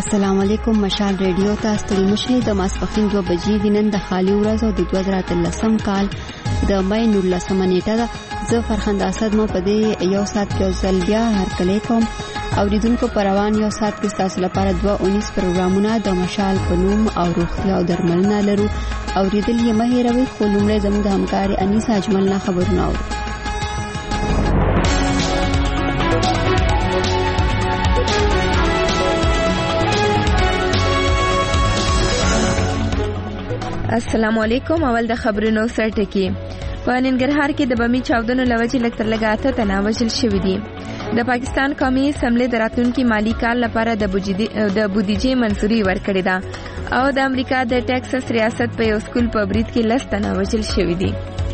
السلام علیکم. مشال ریډیو ته ستړي مشي. د ماسپښین 2 بجې د نن د خالی ورځ او د 2013 کال د مې 19 نیټه ده. زه فرخنده اسد مو په دې یو سات کې ځل بیا هرکلی کوم. اوریدونکو پروان یو سات کې تاسو لپاره 219 پروګرامونه د مشال په نوم او روغتیا او درملنه لرو. اوریدل یې مه هېروئ. خو لومړی زموږ د همکاري انیسه اجمل نه خبرونه اورو. السلام علیکم. اول د خبرونو سرټکی. په ننګرهار کې د بمی چاودنو لوجې لکتر لګاته تناو وژل شوې دي. د پاکستان قومي اسمبلی د راتلونکي مالی کال لپاره د بودیجې منظوري ورکړې ده او د امریکا د ټیکساس ریاست په یو سکول په برید کې 10 تنه وژل شوې دي.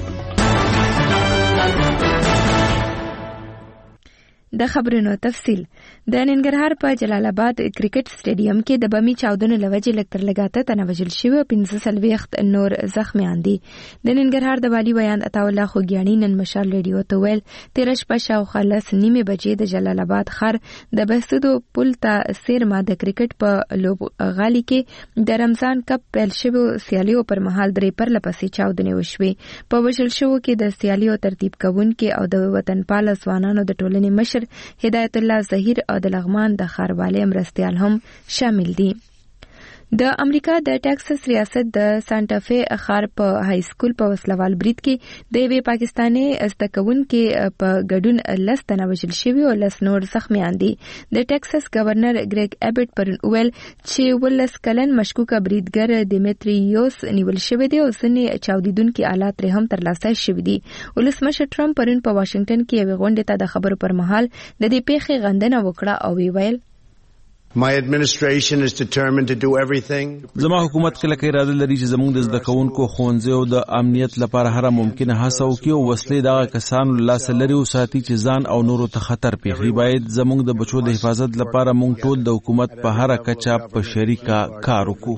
د خبرونو تفصیل. د ننګرهار په جلال آباد کرکټ سټیډیم کې د بمی چاودنو لوجې لکتر لګاته تنه وژل شوی او 15 نور زخمیان دي. د ننګرهار د والی بیان عطا الله خوګیانی نن مشال ریډیو ته ویل 13 شپه شاوخوا 9:30 بجې د جلال آباد ښار د بهسودو پل ته سیرما د کرکټ په لوبغالي کې د رمضان کپ پیل شوی سیالیو پر مهال درې پرله پسې چاودنې وشوې. په وژل شوو کې د سیالیو ترتیب کوونکي او د وطنپال ځوانانو د ټولنې مشر هدایت الله ظهیر او د لغمان د ښاروالۍ مرستیال هم شامل دي. د امریکا د ټیکساس ریاست د سانټافي ښار په های سکول په وسلوال برید کې د یوې پاکستاني زده کوونکې په ګډون 10 تنه وژل شوي او 10 نور زخمیان دي. د ټیکساس گورنر ګریګ ایبټ پرون ویل چې 19 کلن مشکوکه بریدګر دیمیتریوس نیول شوی دی او ځینې چاودیدونکي آلات هم ترلاسه شوي دي. ولسمشر ټرمپ پرون په واشنگټن کې یوې غونډې ته د خبرو پر مهال د دې پیښې غندنه وکړه او ویل My administration is determined to do everything. زما حکومت کله کې اراده لري چې زموږ د زده کوونکو ښوونځي او د امنیت لپاره هر ممکنه هڅه وکړي او وسلې دغه کسانو لاس لري او ساتي چې ځان او نورو ته خطر پیښي. باید زموږ د بچو د حفاظت لپاره موږ ټول د حکومت په هر کچه په شریکه کار وکړو.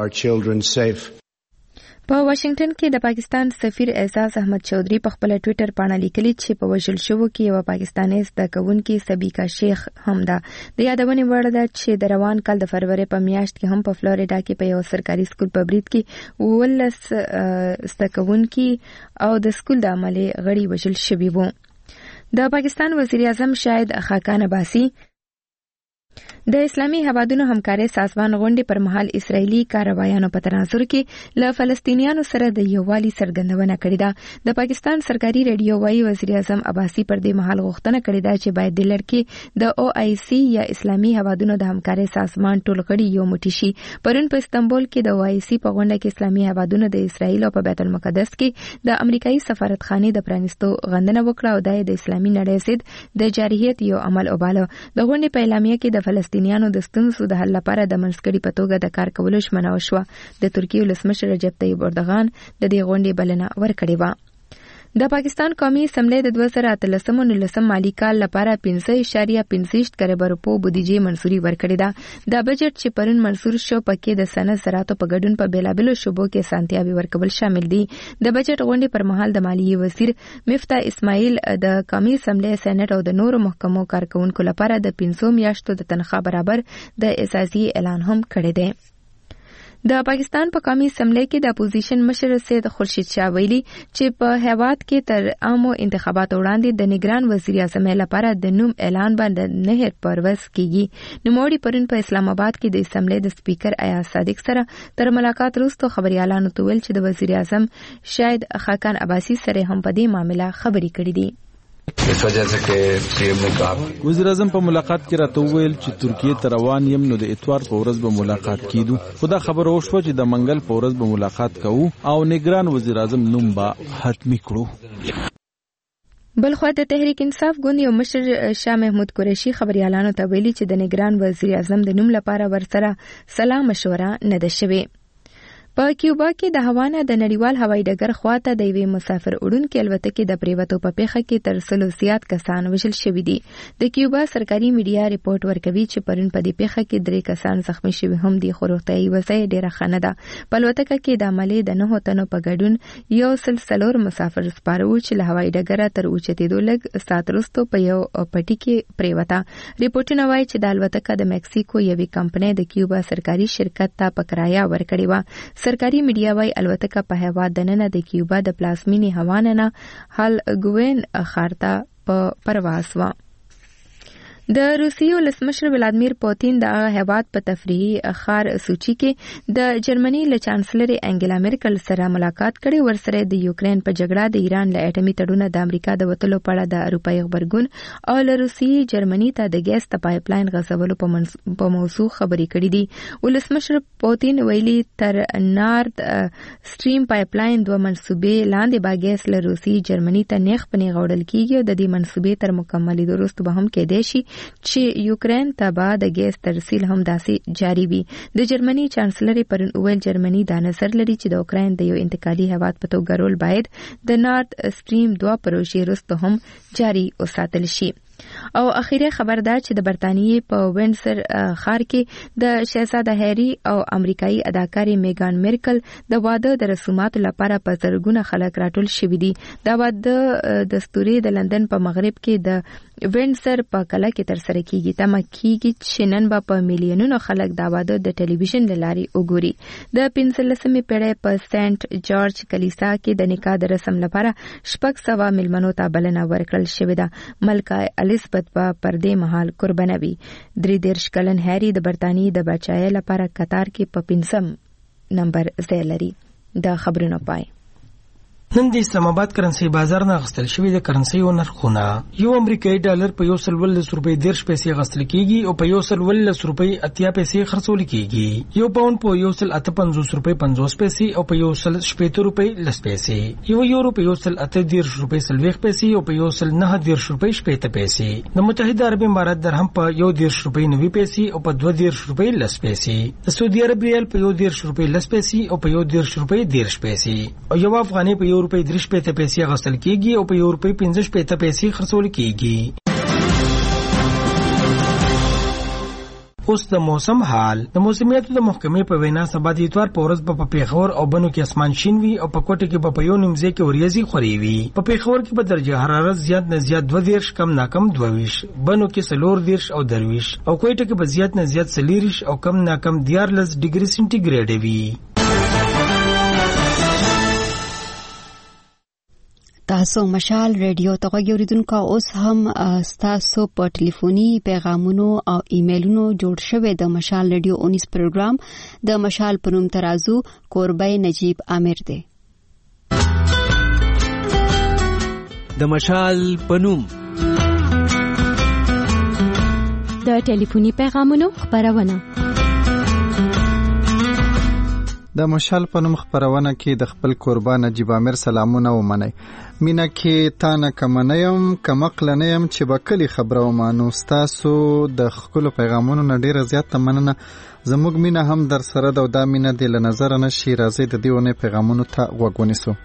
په واشنگټن کې د پاکستان سفیر اعزاز احمد چودھری په خپل ټوئیټر باندې لیکلي چې په وژل شوو کې یو پاکستاني زده کوونکي سبیکا شیخ هم ده. د یادونې وړ ده چې د روان کال د فروری په میاشت کې هم په فلوریډا کې په یو سرکاري سکول په برید کې 19 زده کوونکي او د سکول د عملي غړي وژل شوي وو. د پاکستان وزیر اعظم شاهد خاقان عباسي د اسلامي هوادونو همکارۍ سازمان غونډې پر مهال اسرائیلي کاروایانو په تناظر کې له فلسطینیانو سره د یووالي څرګندونه کړې ده. د پاکستان سرکاري ریډیو وايي وزیر اعظم عباسي پر دې مهال غوښتنه کړې ده چې باید د لړ کې د OIC یا اسلامي هوادونو د همکارۍ سازمان ټول غړي یو موټی شي. پرون په استانبول کې د OIC په غونډه کې اسلامي هوادونو د اسرائیل او په بیت المقدس کې د امریکایي سفارتخانې د پرانیستو غندنه وکړه او د اسلامي نړۍ ضد د جارحیت یو عمل وباله. د غونډې په اعلامیه کې د فلسطینیانو د ستونزو د حل لپاره د منځګړي په توګه د کار کولو ژمنه وشوه. د ترکیې ولسمشر رجب طیب اردوغان د دې غونډې بلنه ورکړې وه. د پاکستان قومي اسمبلی د 2013-19 مالی کال لپاره 5.65 کروڑ روپو بودیجې منظوري ورکړې ده. دا بجټ چې پرون منظور شو پکې د صنعت زراعتو په ګډون په بیلابېلو شوبو کې سانتیابي ورکول شامل دي. د بجټ غونډې پر مهال د مالیې وزیر مفتاح اسماعیل د قومي اسمبلی سېنات او د نورو محکمو کارکونکو لپاره د 5 میاشتو د تنخواه برابر د اعزازي اعلان هم کړی دی. د پاکستان په قومي اسمبلی کې د اپوزیشن مشر سید خورشید شاه ویلي چې په هیواد کې تر عامو انتخاباتو وړاندې د نگران وزیر اعظم لپاره د نوم اعلان باندې نه پرواز کیږي. نوموړي پرون په اسلام آباد کې د اسمبلی د سپیکر ایاز صادق سره تر ملاقات وروسته خبريالانو ته ویل چې د وزیر اعظم شاهد خاقان عباسي سره هم په دې معاملې خبرې کړې دي. وزیر اعظم په ملاقات کې راته وویل چې ترکیه ته روان یم نو د اتوار په ورځ به ملاقات کیدو. خدا خبر وشو چې د منګل په ورځ به ملاقات کوو او نگران وزیر اعظم نوم به حتمی کړو. بلخو د تحریک انصاف ګوند یو مشر شاه محمود قریشي خبريالانو ته ویلي چې د نگران وزیر اعظم د نوم لپاره ورسره سلا مشوره نه ده شوې. په کیوبا کې د هوانا د نړیوال هوایي ډګر خواته د یوې مسافر وړونکي الوتکې د پریوتو په پیښه کې تر 100 زیات کسان وژل شوي دي. د کیوبا سرکاري میډیا ریپورت ورکوي چې پرون په دې پیښه کې 3 کسان زخمی شوي هم دي، خو روغتیايي وضعیت ډېره ښه نه ده. په الوتکه کې د عملې د 9 تنو په ګډون 104 مسافر سپاره وو چې له هوایي ډګره تر اوچتېدو لږ ساعت وروسته په یو پټي کې پریوته. ریپورتونه وایي چې د الوتکه د مکسیکو یوې کمپنۍ د کیوبا سرکاري شرکت ته په کرایه ورکړې وه. سرکاري میډیا وايي الوتکه په هیواد دننه د کیوبا د پلازمینې هوانا نه هالګوین ښار ته په پرواز وه. د روسیې ولسمشر ولادیمیر پوتین د هیواد په تفریحي ښار سوچي کې د جرمني له چانسلر انګلا مرکل سره ملاقات کړي. ورسره د یوکرين په جګړه د ایران له اټومي تړون د امریکا د وټلو په اړه د اروپایي خبرګون او له روسیې جرمني ته د ګیس د پایپ لاین غځولو په موضوع خبرې کړې دي. ولسمشر پوتین ویلي تر نارد سټریم پایپ لاین 2 منسوبې لاندې با ګیس له روسیې جرمني ته نیغ پنی غوړل کیږي او د دې منسوبې تر مکملېدو وروسته به هم کېدای شي چې یوکرين ته به د ګیس ترسیل هم داسې جاری وي. د جرمني چانسلر پرون ویل جرمني دا نظر لري چې د اوکراین د یو انتقالي هیواد په توګه رول باید د نارد سټریم 2 پروژې وروسته هم جاری وساتل شي. او اخیری خبر دا چې د برتانیې په وینډسر ښار کې د شهزاده هری او امریکایي اداکارې میګان مرکل د واده د رسوماتو لپاره په زرګونه خلک راټول شوي دي. دا واده د اسطورې د لندن په مغرب کې د وینډسر په کلا کې ترسره کیږي. تمه کیږي چې نن به په میلیونونو خلک دا واده د ټلویزیون له لارې وګوري. د 15مې پیړۍ په سنت جارج کلیسا کې د نکاح د رسم لپاره 600 میلمنو ته بلنه ورکړل شوې ده. ملکه الیزابت په پردې مهال قربانوي. 33 کلن هری د برتانیې د بچای لپاره قطار کې په 5 نمبر ځای لري. د خبرونو پای. نن د اسلام آباد کرنسي بازار نه غستل شوی د کرنسي نرخونه. یو امریکایي ډالر په 110 روپۍ 10 پیسې غستل کیږي او په 110 روپۍ 80 پیسې خرڅول کیږي. یو پاوند په 158 روپۍ 50 پیسې او په 160 روپۍ 10 پیسې. یو یورو په 180 روپۍ 40 پیسې او په 190 روپۍ 70 پیسې. د متحده عرب امارات درهم په 110 روپۍ 90 پیسې او په 210 روپۍ 10 پیسې. د سعودي عرب ریال په 110 روپۍ 10 پیسې او په 110 روپۍ 10 پیسې. او یو افغاني په روپۍ 3 پیسې غسل کیږي او په یو روپۍ 15 پیسې خرڅول کیږي. اوس د موسم حال. د موسمیاتو د محکمې په وینا سبا د اتوار په ورځ په پیښور او بنو کې اسمان شین وي او په کوټه کې په یو نیمځای کې وریځي خوري وي. په پیښور کې په درجه حرارت زیات نه زیات 22 کم نه کم 22، بنو کې 24 او 23 او کوټه کې په زیات نه زیات 40 او کم نه کم 14 ډیګري سنټیګریډ وي. تاسو مشال ریډیو ته غوړیدونکو اوس هم تاسو په ټلیفوني پیغامونو او ایمیلونو جوړ شوی د مشال ریډیو 19 پروګرام د مشال پنوم ترازو کوربای نجیب عامر دی. د مشال پنوم د ټلیفوني پیغامونو خبرونه. د مشال په نوم خبرونه کې د خپل قربان نجیب عامر سلامونه ومنئ. مینا کې تا نه کمنیم کمقل نه يم چې بکلی خبره ومانو. تاسو د خپل پیغامونو نه ډیره زیات مننه. زموږ مینا هم در سره د دا مینا د لنظر نشي راځي د دیونه پیغامونو ته وګونیسو.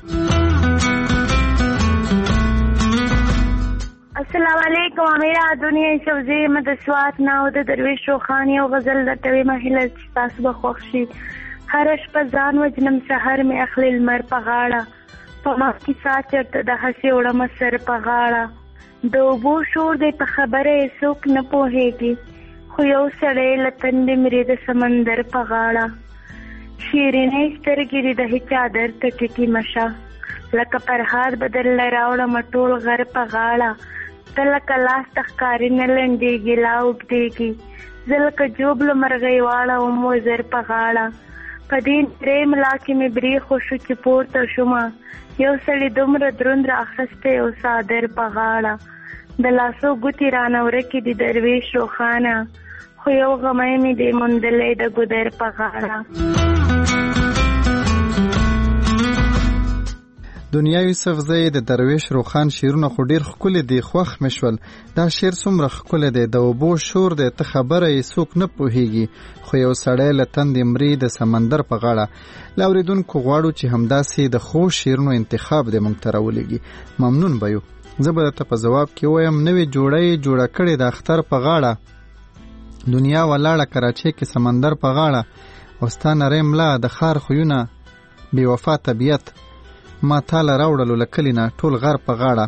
السلام علیکم. میرا دنیا شوزی مدسوات ناو د درویش روخانی او غزل د توی مهله تاسو به خوښ شي. هر شپه ځان وجنم سحر می اخلی المر په غاړه په ما کې سات چرته د هسې وړم سر په غاړه. د اوبو شور دی په خبره څوک نه پوهېږي خو یو سړی له تندې مرې د سمندر په غاړه. شیرینې سترګې دي د هیچا در ته ټیټې مشه لکه فرهاد به درله راوړم ټول غر په غاړه. ته لکه لاس ته ښکاري نه لنډېږي لا اوږدېږي زه لکه جوبله مرغۍ واړوم وزر په غاړه. په دې درې ملا کې مې بریښو شو چې پورته شومه یو سړي دومره دروند رااخیستی او څادر په غاړه. د لاسو ګوتې رانه ورکې دي درویش روښانه خو یو غمی مې دی موندلی د ګودر په غاړه. دنیا یوسفزۍ د درویش روخان شعرونه خو ډیر ښکلي دي، خوښ مې شول. دا شعر څومره ښکلی دی، د اوبو شور دی، ته خبره یې څوک نه پوهیږي، خو یو سړی له تندې مري د سمندر په غاړه. له اورېدونکو غواړو چې همداسې د ښو شعرونو انتخاب دې موږ ته راولېږي. ممنون به یو. زه به درته په ځواب کې وایم نوې جوړه یې جوړه کړې د اختر په غاړه، دنیا ولاړه کراچۍ کې سمندر په غاړه، او ستا نری ملا د ښار خویونه بې وفا طبیعت، ما تاله راوړلو له کلي نه ټول غر په غاړه.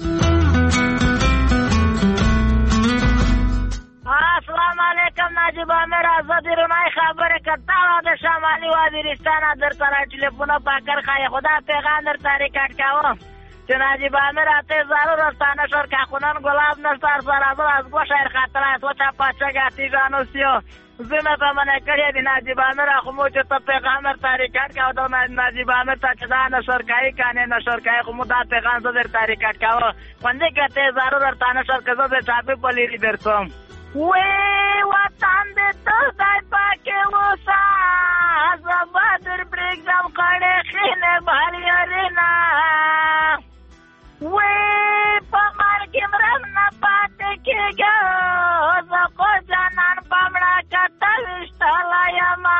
السلام علیکم ناجیب عامر آزاد رونای خبره کتا د شمالي وزیرستان در طرف ټلیفون پاکر خای خدا پیغام در تاریکات کاوه چې ناجیب عامر اته زارو رستانه شور کا خونن گلاب نستار سره از گو شهر خاطر است و چا پاچا گاتی جانو سیو زنه په منه کړی دی ناجیب عامر خو مو چې ته پیغام در تاریکات کاوه د ناجیب عامر ته چې دا نشر کای کانه نشر کای خو مو دا پیغام در تاریکات کاوه باندې کته زارو رستانه شور کزو به چاپی پلیری درتم وی وطن دې ته دای پاکه وسا زبادر پرګم کړه خینه بهاري ارینا وی په مرګ مرم نه پاتې کېږه زه خو جانان په مړه کتل شتلایم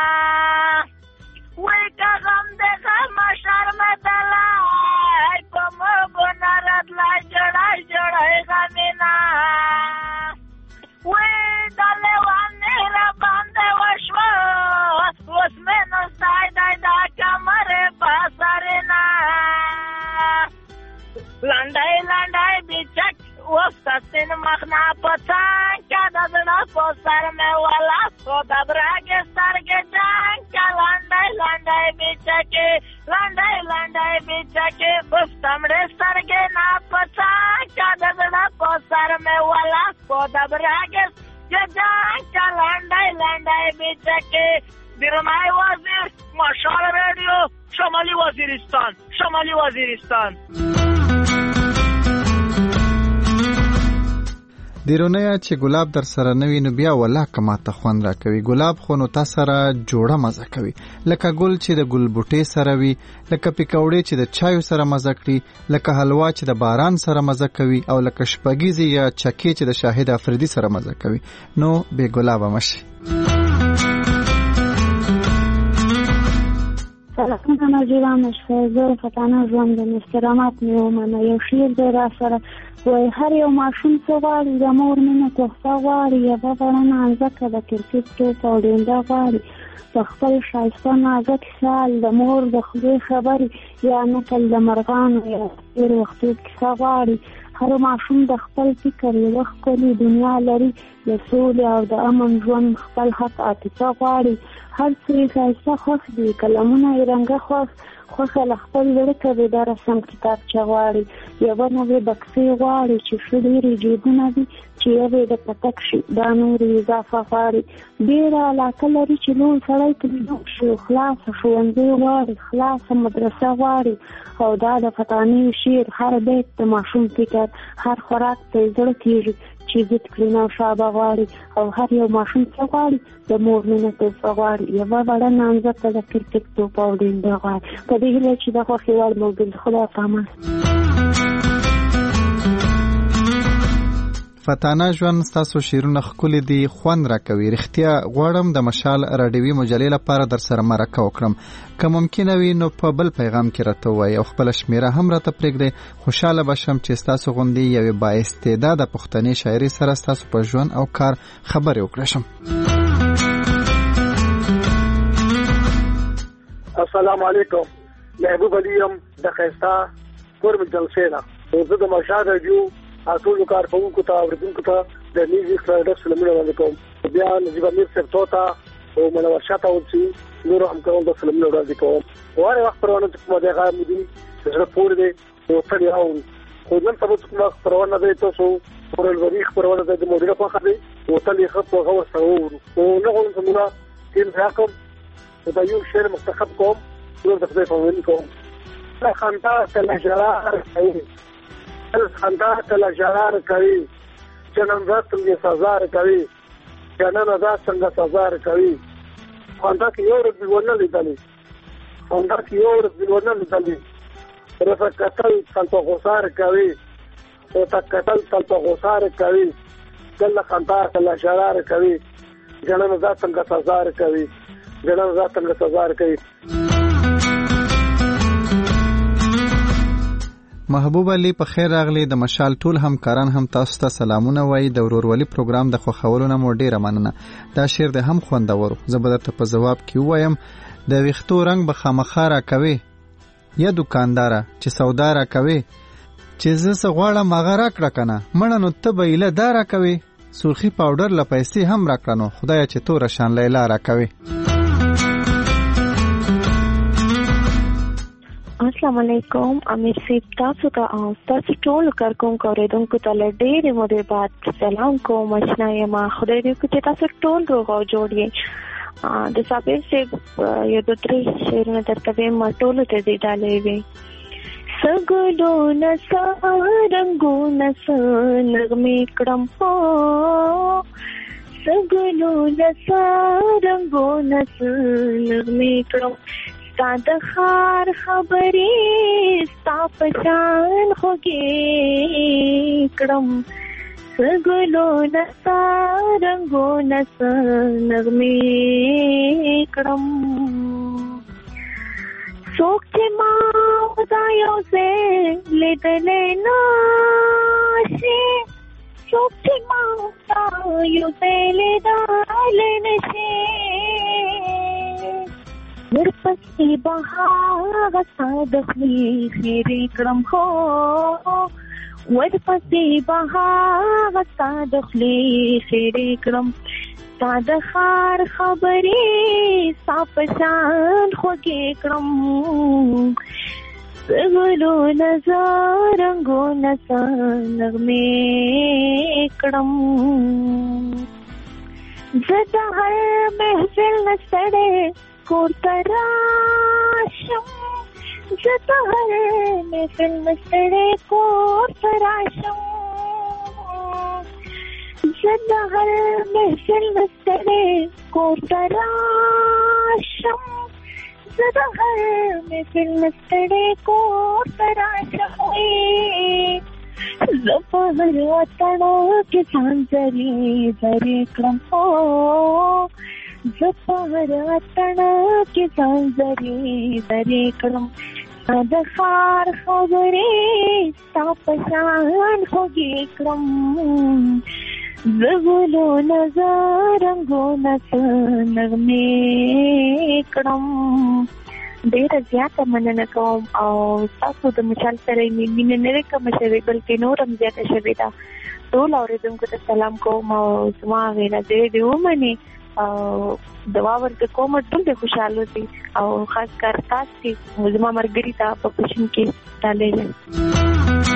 وی که غم دې غم شرمېدلی په موږو نه راتلی جړی جړی غمینه وی د لیوانې راباندې وشوه اوس مې نستی دی دا کمرې په سرینه لنډی لنډی بیچک اوس تسین مخنا په څنګ که د زړه په سر مې ولاس خو د برګې سترګې جنګ که لنډی لنډی بیچکې لنډی لنډی بیچکې اوس تمړې سترګې نه په څنګ که د زړه په سر مې ولاس خو د برګې جنګ که لنډی لنډی بیچکې بیرونای وزیر مشال رادیو شمالی وزیرستان شمالی وزیرستان. دیرونه چې ګلاب در سره نوي نو بیا ولا کما ته خوند را کوي. ګلاب خو نو تا سره جوړه مزه کوي، لکه ګل چې د ګل بوټي سره وي، لکه پکوړې چې د چایو سره مزه کړي، لکه حلوا چې د باران سره مزه کوي، او لکه شپږیزي یا چکې چې د شاهد افریدي سره مزه کوي. نو بے ګلاب مشي. سلام ناجیبا مشفزه فتانه ژوند د استرامات نیومنه یو شیر دی را سره وای هر یو ماشوم څه غواړي د مور مینه تحفه غواړي یوه غړه نازکه د کرکټ توپ او ډنډه غواړي د خپل ښایسته نازک سال د مور د خولې خبرې یا نکل د مرغانو یا تېر وختو کیسه غواړي. هر ماشوم د خپل فکر یوه ښکلې دنیا لري، د سولې او د امن ژوند خپل حق عاطفه غواړي. هر څه یې ښایسته خوښ دي، قلمونه یې رنګه خوښه له خپل زړه کوي دا رسم کتابچه غواړي. یوه نوې بکسې غواړي چې ښه ډېرې جیبونه وي چې یوې د پتک شي دا نورې اضافه غواړي. ډېره علاقه لري چې لوی سړی ترې جوړ شي، خلاصه ښوونځی غواړي، خلاصه مدرسه غواړي. او دا د فتانې شعر هر بیت د ماشوم فکر، هر خوراک ته یې زړه کېږي چې ضد کړي نوشابه غواړي. او هر یو ماشوم څه غواړي د مور مینه تحفه غواړي، یوه وړه نامزده د کرکټ توپ او ډنډه غواړي. په دې هیله چې د خوښې وړ موضوع خدای پامان. فتانه ژوند ستاسو شعرونه ښکلي دي، خوند راکوي. رښتیا غواړم د مشال راډیوي مجلې لپاره در سره مرکه وکړم، که ممکنه وي نو په بل پیغام کې راته ووایي او خپله شمیره هم راته پرېږدئ. خوشحاله به شم چې ستاسو غوندې یوې بااستعداده پښتنې شاعري سره ستاسو په ژوند او کار خبرې وکړه شم. السلام علیکم، محبوب علي یم د ښایسته کورم جلسې نه. زه د مشال راډیو ټولو کارکوونکو ته اورېدونکو ته د میوزیک فرایډر سلامونه وړاندې کوم. بیا نجیب امیر صاحب ته او منور شاه ته ورسي نورو همکارانو ته سلامونه وړاندې کوم. هر وخت پروانه چې کومه دی هغه مودي زړه پورې دی او تړي اوري. خو نن سبا چې کومه پروانه دی تاسو ورلوري خبرونه د موډل په خبرې او تلې خط او غوړ سره ورو او نه غواړم چې موږ تیم راکوم دا یو شعر مستخب کوم نور د خپل فومن کوم. لا خندا تل جلال کوي، خندا تل جلال کوي، جنم راتم دې سزار کوي، جنم رات څنګه سزار کوي. خندا کې یو ورځ ونه لیدلې، خندا کې یو ورځ ونه لیدلې، رفع قتل تل په غوسار کوي او تا قتل تل په غوسار کوي کله خندا کله شرار کوي جنن ذات څنګه تزار کوي جنن ذات څنګه تزار کوي. محبوب علي په خیر راغلی. د مشال ټول همکاران هم تاسو ته سلامونه وایي. د ورورولي پروګرام د خوښولو نه مو ډیره مننه. دا شعر د هم خوندور. زه به درته په جواب کې وایم د ویښتو رنگ به خامخا را کوي یا دکانداره چې سودا را کوي چې زه څه غواړم هغه راکړه کنه مړه نو ته به ایله دا را کوي سرخي پاوډر له پیسې هم راکړه نو خدایه چې توره شان لیلا را کوي. السلام علیکم امیر صاحب تاسو ته ټول کارکونکو اوریدونکو ته له ډېرې مودې بعد سلام کوم. اشنا یم خدای دې وکړي چې تاسو ټول روغ او جوړ یې. د صابر صاحب یو دوه درې شعرونه درته وایم ټولو ته دې ډالۍ وي. سګلونه رنګونه نغمې کړم هو سګلونه رنګونه نغمې کړم ستا د خار خبرې ستا په شان خوږې کړم سګلونه ستا رنګونه نغمې کړم څوک چې ما دا یو ځای لیدلی نشي څوک چې ما دا یو ځای لیدلی نشي ورپسې به هغه ستا د خولې خیرې کړم هو ورپسې به هغه ستا د خولې خیرې کړم ستا د ښار خبرې ستا په شان خوږې کړم سګلونه زه رنګونه نغمې کړم زه د هر محفل نه ستړی کور ته راشم زه د هر محفل نه ستړی کور ته راشم زه د هر محفل نه ستړی کور ته راشم زه د هر محفل نه ستړی کور ته راشم زه په هر وطن کې ځان زرې زرې کړم هو زه په هر وطن کې ځان زرې زرې کړم ستا د ښار خبرې ستا په شان خوږې کړم زه ګلونه زه رنګونه نغمې کړم. ډېره زیاته مننه کوم او تاسو د مشال سره مې مینه نه وې کمه شوې بلکې نور هم زیاته شوې ده. ټول اورېدونکو ته سلام کوم او زما هغې نظرې دې ومنې او دعا ورته کوم ټول دې خوشحاله دي او خاص کر تاسو چې زما ملګري ته په کوشن کې ډالۍ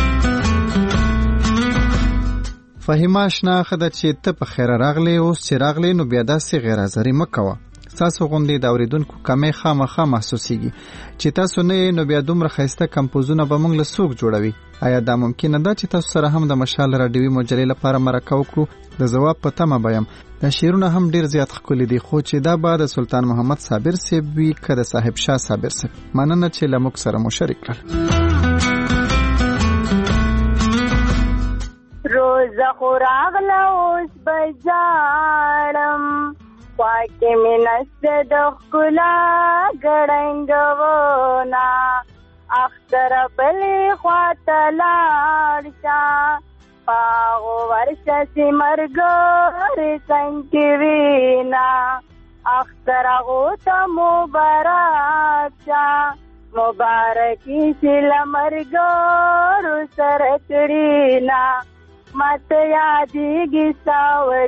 فهیمه اشنا خده چې ته په خیره راغلی اوس چې راغلی نو بیا داسې غیر حاضري مه کوه. تاسو غوندې د اورېدونکو کمې خامخا محسوسیږي چې تاسو نه یې نو بیا دومره ښایسته کمپوزونه به موږ له څوک جوړوي. آیا دا ممکنه ده چې تاسو سره هم د مشال راډیوي مجلې لپاره مرکه وکړو؟ د ځواب په تمه به یم. دا شعرونه هم ډیر زیات ښکلي دي خو چې دا به د سلطان محمد صابر صاحب وي که د صاحب شاه صابر صاحب. مننه چې له موږ سره مو شریک کړل. روزه خو راغله اوس به ژاړم خواکې مې نسته د ښکلا ګړنګونه اختره بلې خواته لاړ شه په هغو ورشه چې ملګرې څنګ کې وینا اختر هغو ته مبارک شه مبارکي چې له ملګرو سره کړینا ماته یادېږي ستا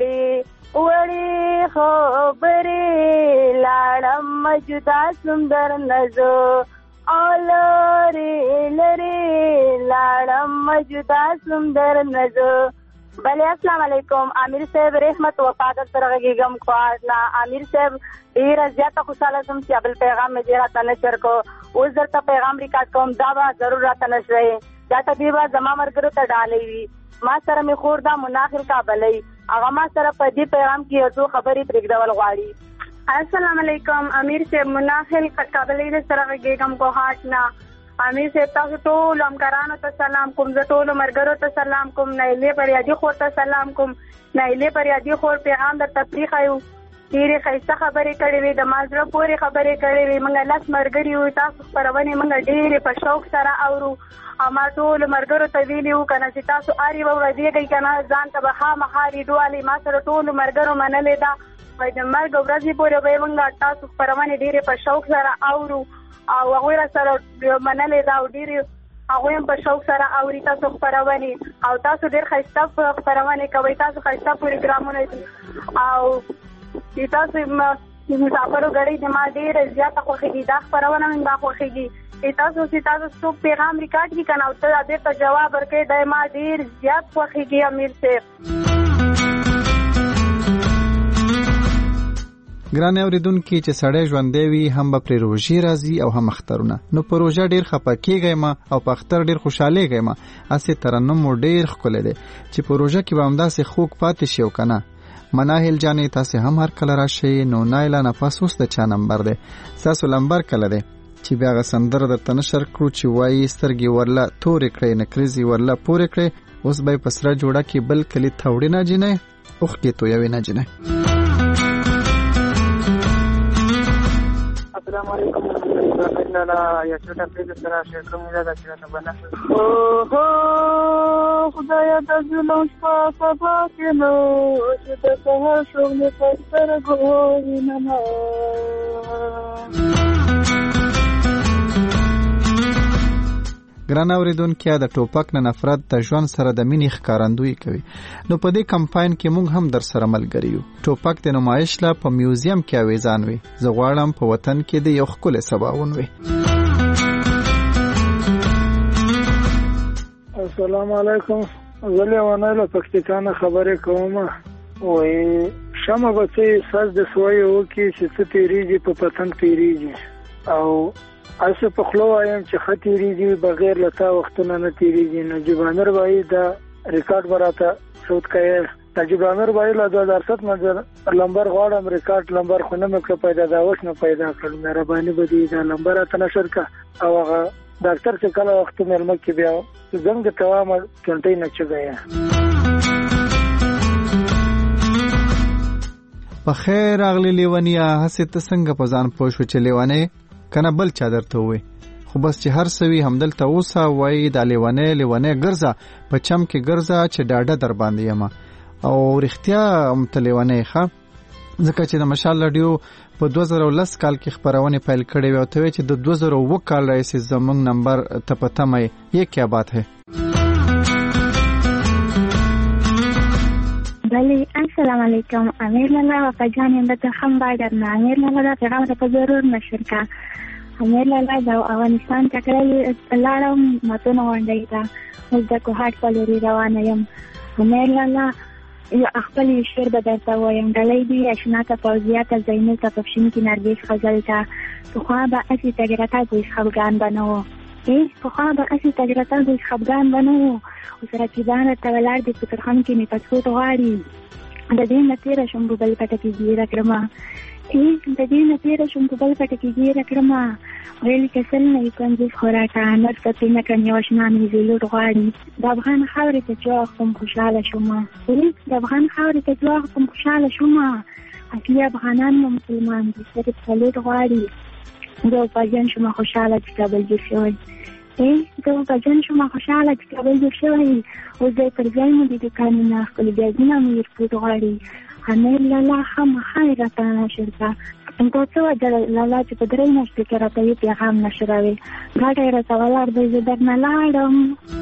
وړې خبرې لاړم جدا سم درنه زه او لرې لرې لاړم جدا سم درنه زه. بله السلام علیکم امیر صاحب رحمت وفادت سره غږیږم خواړه امیر صاحب ډیره زیاته خوشحاله شوم چې بل پیغام مې ډېر راته نشر کو اوس درته پیغام ریکارډ کوم دا به ضرور راته نشوي دا ته دې به زما ملګرو ته ډالۍ وي ما سره مې خور دا مناخل کابلی هغه ما سره په دې پیغام کې یو څو خبرې پرېږدول غواړي. السلام علیکم امیر صاحب مناخل کابلی د سره غږیږم ګوهاټ نه امیر صاحب تاسو ټول همکارانو ته سلام کوم، زه ټولو ملګرو ته سلام کوم، نایلې پریادي خور ته سلام کوم. نایلې پریادي خور پیغام درته پریښی و، ډېرې ښایسته خبرې کړې وې، د ما زړه پورې خبرې کړې وې. موږ 10 ملګري وو، تاسو خپرونې موږ ډېرې په شوق سره اورو. او ما ټولو ملګرو ته ویلي وو که نه چې تاسو هر یوه ورځېږئ که نه ځان ته به خامخا ریډیو والې ما سره ټولو ملګرو منلې ده. وایي د مرګ ورځې پورې به یې موږ تاسو خپرونې ډېرې په شوق سره اورو او هغوی را سره منلې ده او ډېرې هغوی هم په شوق سره اوري تاسو خپرونې. او تاسو ډېر ښایسته خپرونې کوئ، تاسو ښایسته پروګرامونه دي او تاسو مسافرو غړي د ما ډېره زیاته خوښېږي. دا خپرونه مې ما خوښېږي. تاسو چې تاسو څوک پیغام ریکارډ کړي که نه او ته دې ته جواب ورکړې دا ما ډېر زیات خوښېږي امیر صاحب. ګران اوریدونکي چې سړی ژوندی وي هم به پرې روژې راځي او هم اخترونه. نو په روژه ډېر خفه کېږئ ما او په اختر ډېر خوشحالېږئ ما. هسې ترنم مو ډېر ښکلی دی چې په روژه کې به همداسې خوږ پاتې شي او که نه. مناهل جانې تاسې هم هر کله راشئ. نو نایله نفس اوس د چا نمبر دی؟ ستاسو لمبر کله دی چې بیا هغه سندره درته نشر کړو چې وایي سترګې ورله تورې کړئ نکریزې ورله پورې کړئ، اوس به یې په سره جوړه کې بل کلي توړې نه جینۍ اوښکې تویوې نه جینۍ. السلام علیکم لالا یا چوټه پریږه سره شیر کوم دا چې نه بنا خدایا د ظلم په سبا کې نو چې د سهار شومې په سترګو وینم. ګران اوریدونکي د ټوپک نه نفرت د ژوند سره د مینې ښکارندویي کوي. نو په دې کمپاین کې موږ هم در سره ملګري یو. ټوپک د نمایش لا په میوزیم کې اویزان وي. زه غواړم په وطن کې د یو ښکلی سباوون وي. السلام علیکم. زه لیونی له پکتیکا نه خبرې کوم. وایي شمه به څه احساس د سوی وکړي چې څه تېرېږي په پتنګ تېرېږي او اسه په خلو وایم چې ښه تېرېږي بغیر له تا وختونه نه تېرېږي. نجیب امیر وایي دا ریکارډ به راته ثبت کوي. نجیب امیر وایي له 2007 نه لمبر غواړم ریکارډ لمبر خو نه مې کړه پیدا دا اوس نه پیدا کړم. مهرباني به دې دا لمبر راته نشر کړه او هغه ډاکټر چې کله وخت مېلمه کې بیا زنګ کوامه چونټۍ نه چګیا. په خیر راغلی لیونیا. هسې ته څنګه په ځان پوه شو چې لیونی کنه بل چا درته وي؟ خو بس چې هر سوي همدلته اوسه. وایي دا لیونی ګرځه په چم کې ګرځه چې ډاډه در باندې یم. او رښتیا هم ته لیونی ښه، ځکه چې د مشال راډیو په 2010 کال کې خپرونې پیل کړې وې او ته وایې چې د 2009 کال راهیسې زموږ نمبر ته په تمه یې. یہ کیا بات ہے؟ بله السلام علیکم. امیر لالا وفا جان یم د خم بایدر نه. امیر لالا دا پیغام ته ضرور نشر کا. امیر لالا د افغانستان ټکرې لاړم متونه غونډې ته اوس د کوهاټ په لوري روانه یم. امیر لالا یو خپل شعر به درته وایم. ډلۍ دي اشنا ته فوزیه ته زینل ته پفشین کې نرګس غزل ته پخوا به اسې تجربه کوي خفګان بنو پخوا به اسې تجربه کوي خفګان بنو اوس رقیبانو ته ولاړ دي په ترخم کې مې پاسپورټ غواړي. د دې نه تېره شم په بل پټه کې ګیره کړمه. د دې نه تېره شم په بل پټه کې ګیره کړمه. ویل کسل نه کنځس خوراکه نر کتې نه کړم یو اشنا مې زیلوټ غواړي. د افغان خاورې ته چې واخلم خوشحاله شوم. د افغان خاورې ته چې واخلم خوشحاله شوم. اصلي افغانان مو مسلمان دي صرف سلوټ غواړي. زه وپاجن شوم خوشحاله چې کابل جوړ شوی. زه وپاجن شوم خوشحاله چې کابل جوړ شوی. اوس دی پر ځای مو د دوکانونه ښکلي ګازونه مو ایرپورټ غواړي. امیر لالا خامخا یې راته نشر کړه. دا څه وجه لالا چې په 3 میاشتو کې راته یې پیغام نشروي. ګاډی یې راته ولاړ دی زه درنه لاړم.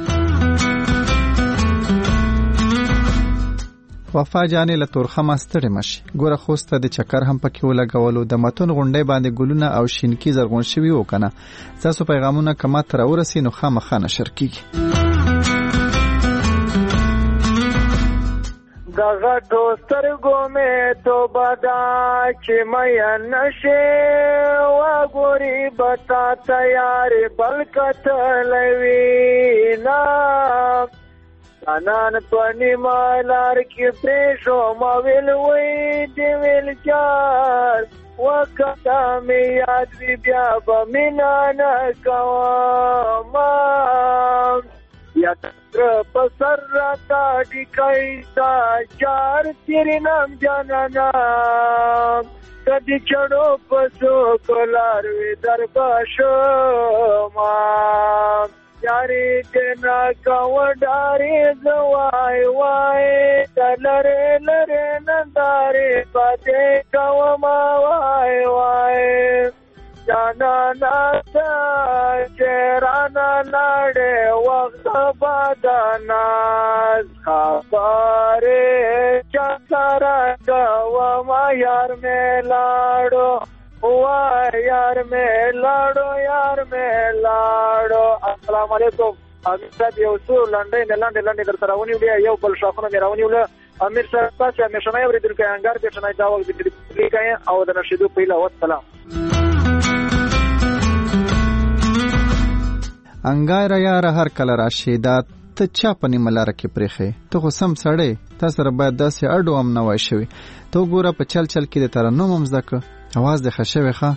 وفا جانې له تورخمه ستړې مشي. ګوره خوسته د چکر هم پکې ولګولو. د متون غونډۍ باندې ګلونه او شینکي زرغون شوي و کنه. ستاسو پیغامونه که ما ته راورسي نو خامخا نشر کېږي. د غټو سترګو مې توبه ده چې میا نشې وګورې به تا ته یارې بل کتلی وینه. انان په نیمه لار کې پرېښوم ویل وی دې ویل جار وکتا می یاد وی بیا بمینا نکوما یا تر پسر راتا ڈکائی تا چار تیری نام جانانا کدی چڑو پسو کلاروی در باشو مام یاری دینا کون ڈاری زوائی وائی تلرے لرے ننداری پاتے کون وائی وائی جانا ناسا چیرانا لاڑے وقت باداناز خبارے چاکارا کواما یار میں لاڑو یار میں لاڑو السلام علیکم امیر صاحب یو څو لنډې در سره ونیولې یو بل شاخونه مې راونیوله امیر صاحب تاسو همیشنه اورېدونکی انګار پېښنه دا وخت د لیکای او د نشیدو پیله والسلام انګار یار هر کله راشي دا ته چا په نیمه لاره کې پرېښی ته خو سم سړی تا سره باید داسې اډو هم نه وای شوي ته وګوره په چل کې د ترنم هم زده که اواز دې ښه شوی ښه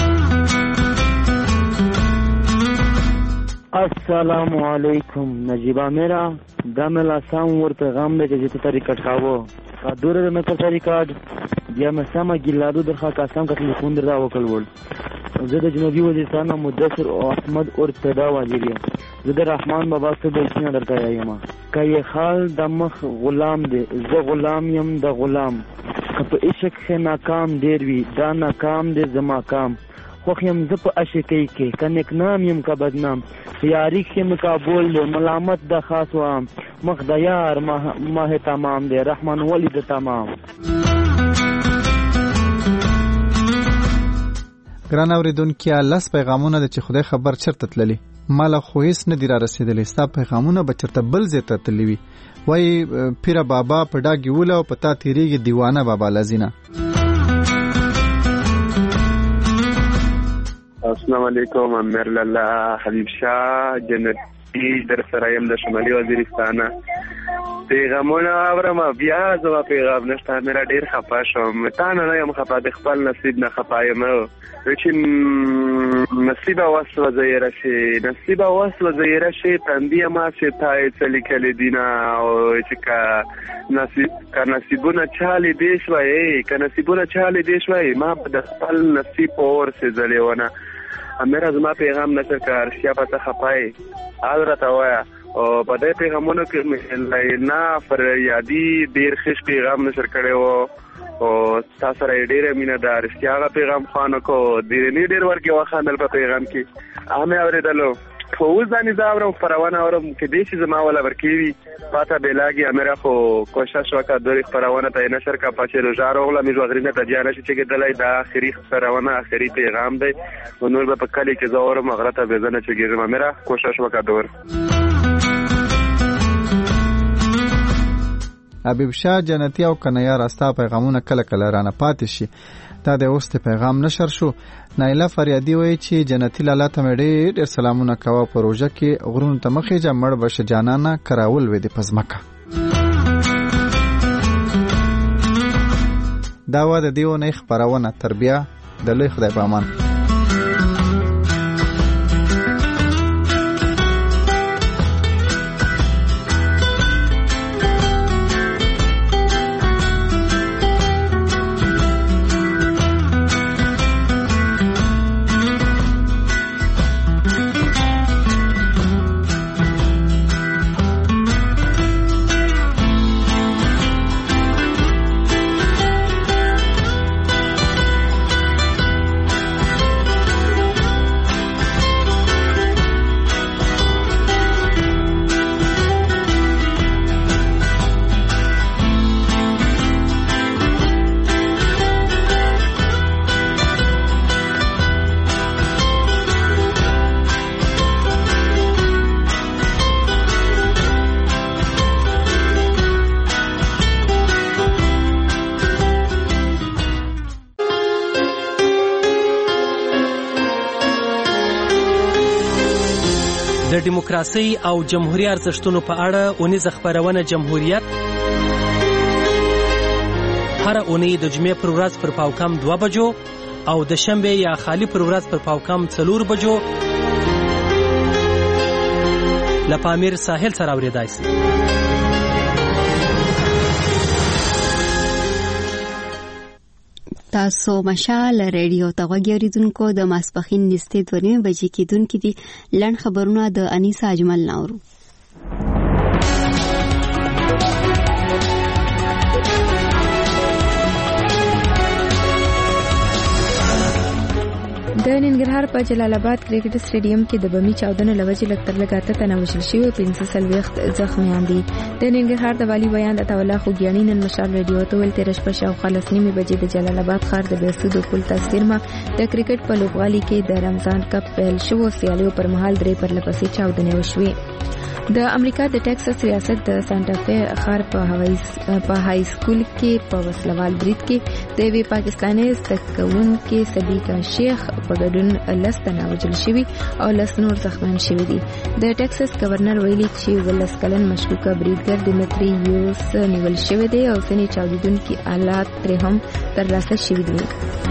السلام علیکم نجیب میرا دا مې لاسام ور پیغام دی چې ته ریکارډ کاوه کا دوره مې په ریکارډ بیا مې سم ګیلادو درخه قسم کا ټلیفون درا وکړ ول زه د جنوبي وزیرستان مدثر او احمد اور تدا وزیری زه د رحمان بابا څخه بلشنه درته یم کای خال د مخ غلام دی زه غلام یم د غلام په عشق کې ناکام ډیر وی دا ناکام دی زما کام خو یم ز په عشقې کې کنيک نام یم کا بدنام یاری کې مقابل له ملامت د خاص و مخ د یار ماه تمام دی رحمان ولی د تمام ګران اوریدونکو لاس پیغامونه د چې خدای خبر چرته تللی مال خو هیڅ نه دی را رسیدلی ستا پیغامونه به چرته بل ځای ته تللی وي وای پیر بابا په ډاګي وله او پتا تیریږي دیوانه بابا لذینا السلام علیکم امیر لاله حبیب شاه جنتی در سرایم د شمالي وزیرستان پیغامونه اورم بیا زما پیغام نشته میرا ډیر خفه شوم تا نه یم خفه د خپل نصیب نه خفه یم چې نصیب واسو زیره شي تندې ما چې تای چلی کلی دینا او چې کا نصیبونه چالي دې شوي ما د خپل نصیب اور سي زلیونه امیر زما پیغام نشر کار شیا پته خفای حضرت وایا او په دې پیغامونو کې نه پر یادی ډیر خش پیغام نشر کړو او تاسو را ډیر مینه دار شیا پیغام خانو کو ډیر ورکه واخانل په پیغام کې امه اوریدلو فوز دانی زاورم پروانه اورم کې دې چې زما ولا ورکیوي پاته بلاګي امره خو کوشش وکړه دوی پروانه ته نشر کا پاتې روزار اوله میز وغرینه ته جانه چې دلای دا اخري پروانه اخري پیغام دی نور به په کلی کې زاورم غلطه بزنه چې ګرم امره کوشش وکړه دور حبیب شاه جنتی او کنیا راستا پیغامونه کله کله رانه پاتې شي دا د اوست پیغام نشر شو نایله فریادی وایي چې جنتی لاله ته ډېر سلامونه کوه پروژه کې غرونو ته مخې جمړ بشه جانانه کراول وې د پزمکه دا و د دیو نه خبرونه تربیه د لوی خدای په امان د دیموکراسي او جمهوریت ارزښتونو په اړه اونیزه خبرونه جمهوریت هر اونۍ د جمعې پر ورځ پر پاوکم 2 بجو او د شنبه یا خالی پر ورځ پر پاوکم 4 بجو لپامیر ساحل سره اوریدای شي. تاسو مشال ریډیو ته غوږی اوریدونکو د ماسپخین نږدې 2 بجې کېدونکې دي. لنډ خبرونه د انیسا اجمل ناورو. د ننګرهار په جلال آباد کرکټ سټیډیم کې د بمي چاودنې لوجې لکتر لګاته تنوشل شوی 500 وخت زخمیان دي. د ننګرهار د والی بیان د تولا خوګیانی نن مشال ریډیو ته ول 13 په شاو خلاص نیمه بجې د جلال آباد ښار د بیسودو پل تصویر ما د کرکټ په لوبغالي کې د رمضان کپ پیل شو سیالیو پر مهال درې پر لپسې چاودنې وشوي. د امریکا د ټکساس ریاست د سانټا فی ښار په های سکول کې په وسلوال برید کې د وی پاکستاني زدهکوونکي صدیقه شیخ په ګډون لستنه وجل شوی او لس نور زخمیان شوی دي. د ټکساس گورنر ویلي چې ولس کلن مشکوکه بریدګر ډیمټری یوس نیول شوی دی او ځینې چاودیدونکي آلات ترې هم ترلاسه شوي دي.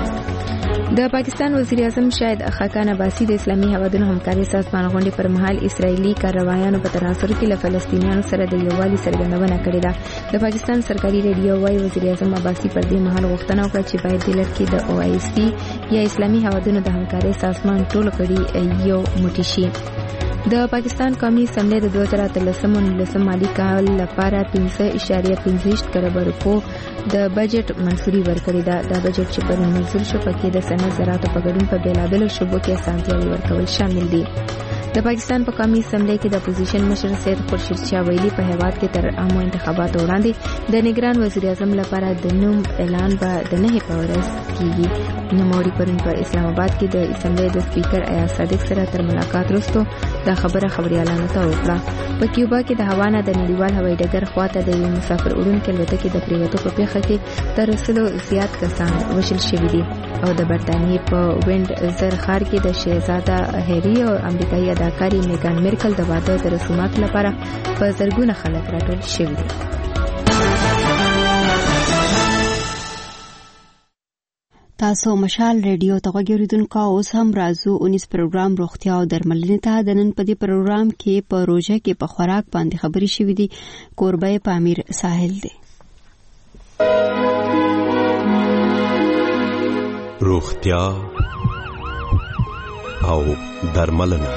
د پاکستان وزیر اعظم شاهد خاقان عباسی د اسلامي هوادونو همکاري سازمان غونډې پر مهال اسرایلی کاروایانو په تناظر کې له فلسطینیانو سره د یووالي څرګندونه کړې ده. د پاکستان سرکاري ریډیو وايي وزیر اعظم عباسی پر دې مهال غوښتنه وکړه چې باید د لړ کې د OIC یا اسلامي هوادونو د همکاري سازمان ټول غړي یو موټی شي. د پاکستان قومي اسمبلی د 2013 مالی کال لپاره 15.25 کروڑ روپو د بجټ منظوري ورکړې ده. دا بجټ چې پرون منظور شو پکې د صنعت زراعت په ګډون په بیلابېلو شعبو کې اسانتیاوې ورکول شامل دي. د پاکستان په قومي اسمبلی کې د اپوزیشن مشر سید خورشید شاه ویلي په هیواد کې تر عامو انتخاباتو وړاندې د نگران وزیر اعظم لپاره د نوم اعلان به د 9 په ورځ کیږي. نوموړي پرون په اسلام آباد کې د اسمبلی د سپیکر ایاز صادق سره تر ملاقات وروسته دا خبره خبريالانو ته وکړه. په کیوبا کې د هوانا د نړیوال هوایي ډګر خواته د یو مسافر وړونکي الوتکې د پریوتو په پیښه کې تر 100 زیات کسان وژل شوي دي او د برتانیې په وینډ زر ښار کې د شهزاده هری او امریکایي اداکاري میګان مرکل د واده د رسوماتو لپاره په زرګونه خلک راټول شوي دي. تاسو مشال ریډیو ته غوږی اوریدونکو اوس هم راځو 19 پروګرام روغتیا او درملنې ته. د نن په دې پروګرام کې په روژه کې په خوراک باندې خبرې شوې دي. کوربه پامیر ساحل دی. روغتیا او درملنه.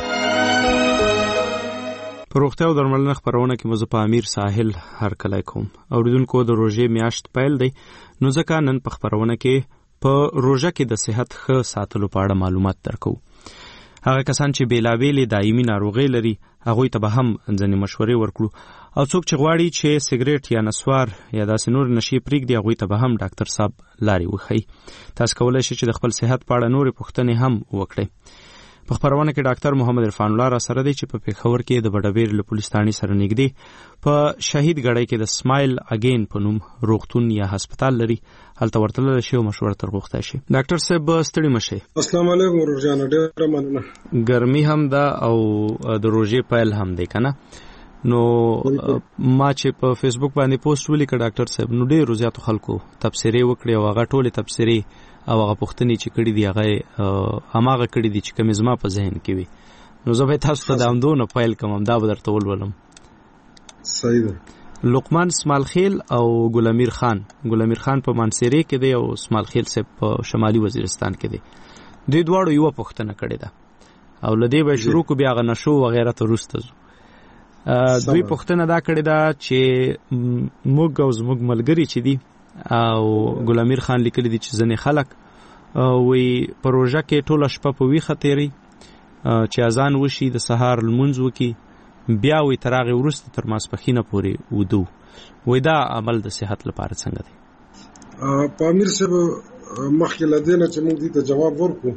په روغتیا او درملنه خبرونه کې مزه پامیر ساحل هر کله کوم. اوریدونکو د روژې میاشت پیل دی نو ځکه نن په خبرونه کې په روژه کې د صحت ښه ساتلو په اړه معلومات درکو. هغه کسان چې بیلابېلې دایمي ناروغۍ لري هغوی ته به هم ځینې مشورې ورکړو او څوک چې غواړي چې سګریټ یا نسوار یا داسې نور نشي پرېږدي هغوی ته به هم ډاکټر صاحب لارې وښیي. تاسو کولی شئ چې د خپل صحت په اړه نورې پوښتنې هم وکړئ. په خبرونه کې ډاکټر محمد عرفان الله را سره دی چې په پیښور کې د بډبیر له پولیس ثانې سره نږدې په شهید غړی کې د سمایل اگین په نوم روغتون یا هسپتال لري. هلته ورتل شي او مشوره ترغوښته شي. ډاکټر صاحب ستړي مشه. السلام علیکم ورجان ډېر مننه. ګرمي هم ده او د روژې پیل هم دی کنه. نو ما چې په فیسبوک باندې پوسټ ولیکه ډاکټر صاحب نو ډېر زیاتو خلکو تبصرې وکړې او هغه ټولې تبصرې او هغه پوښتنې چې کړې دي هغه هماغه کړې دي چې کومې زما په ذهن کې وي. نو زه به تاسو ته د همدونه پیل کوم دا به درته ولولم. صحیح ده. لقمان اسماعیل او ګلامیر خان په منصيري کې دی او اسماعیل صاحب په شمالي وزیرستان کې دی. دوی دواړو یو پوښتنه کړې ده او لدی به شروع کو بیا غنښو وغیرہ ته روسته دوی پوښتنه دا کړې ده چې موږ او زموږ ملګری چې دي او ګلامیر خان لیکلی دي چې ځنې خلک وی پروژه کې ټوله شپه په ویښه تیری چې اذان وشي د سهار لمونځ وکي بیا وی تراغه ورسته تر ماسپخینه پورې ودو. وی دا عمل د صحت لپاره څنګه دی؟ پامیر صاحب مخکې لدینه چې موږ دې ته جواب ورکو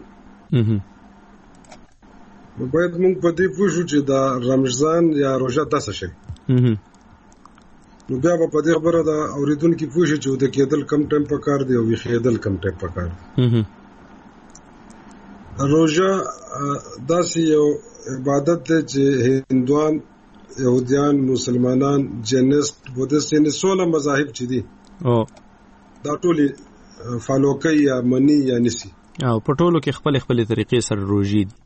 باید موږ په دې پوه شو چې دا رمضان یا روژه داسې شي. نو بیا په دې خبره دا اوریدونکو پوه شي چې د کېدل کم ټایم په کار دی او ویښېدل کم ټایم په کار دی. روژه داسې یو عبادت دی چې هندوان، یهودیان، مسلمانان، جینیست، بودیست یعنی 16 مذاهب چې دي دا ټول فالو کوي یا مني یا نسی. او په ټولو کې خپل طریقې سره روزي دي.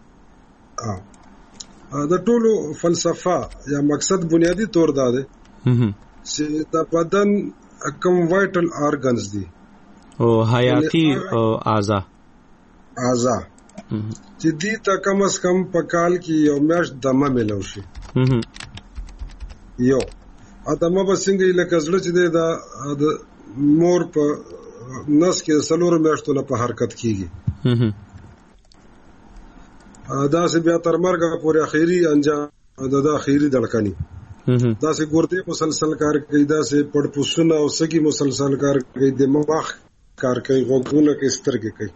د ټولو فلسفه یا مقصد بنیادی طور دا دی چې د بدن کوم وایټل ارګنز دي او حیاتي اعضاء چې دې ته کم از کم په کال کې یو میاشت دمه ملو شي. یو ادمه به څنګه لکه زړه چې د مور په نس کې سلور میاشتو نه په حرکت کیږي دا سه بیا تر مرګه پورې اخیری انجام د اخیری دړکنی دا سه ګورته مسلسل کار کوي دا سه پړپوسونه او سګي مسلسل کار کوي دماغ کار کوي غوږونه کې سترګې کوي.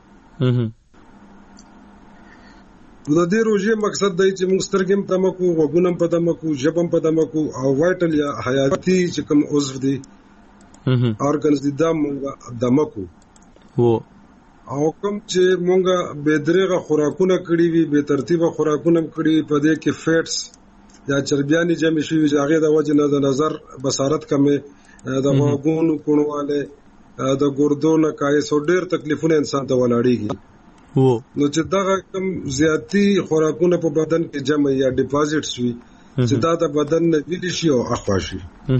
د دې روزي مقصد دی چې موږ سترګې په دمه کو غوږونه په دمه کو ژبه په دمه کو او وایټل یا حیاتي چې کوم عضو دي ارګنز دي دا موږ دمه کو او کوم چې مونږه بېدریغه خوراکونه کړی وي به ترتیبه خوراکونه کړی په دې کې فیټس یا چربیانې جمع شوي چې هغه د وجه نه د نظر بصارت کمې د غوږونو کڼواله د ګردو نه کایس او ډېر تکلیفونه انسان ته ولاړېږي. نو چې دغه کم زیاتی خوراکونه په بدن کې جمع یا ډیپازټس وي چې دا د بدن نه ویل شي او اخوا شي.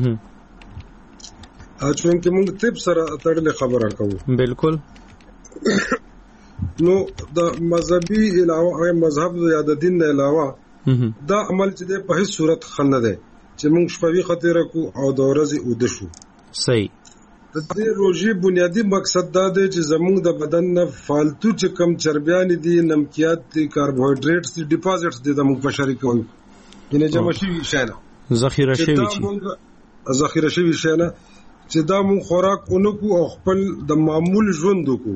اچون کې موږ طب سره تړلې خبره کوو. بالکل. نو د مذهبي علاوه مذهب یا د دین نه علاوه دا عمل چې په هیڅ صورت خنه ده چې موږ شپوي خطر کو او د ورځې اود شو. صحیح. د دې روزي بنیادی مقصد دا دی چې زموږ د بدن نه فالتو چې کم چربیان دي نمکيات دي کاربوهایډریټس دي ډیپازټس دي د موږ په شریک کوي ینه جمع شي شانه ذخیره شوی شانه چې دا موږ خوراک اونکو او خپل د معمول ژوند کو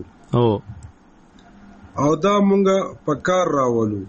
او دا مونږه په کار راولو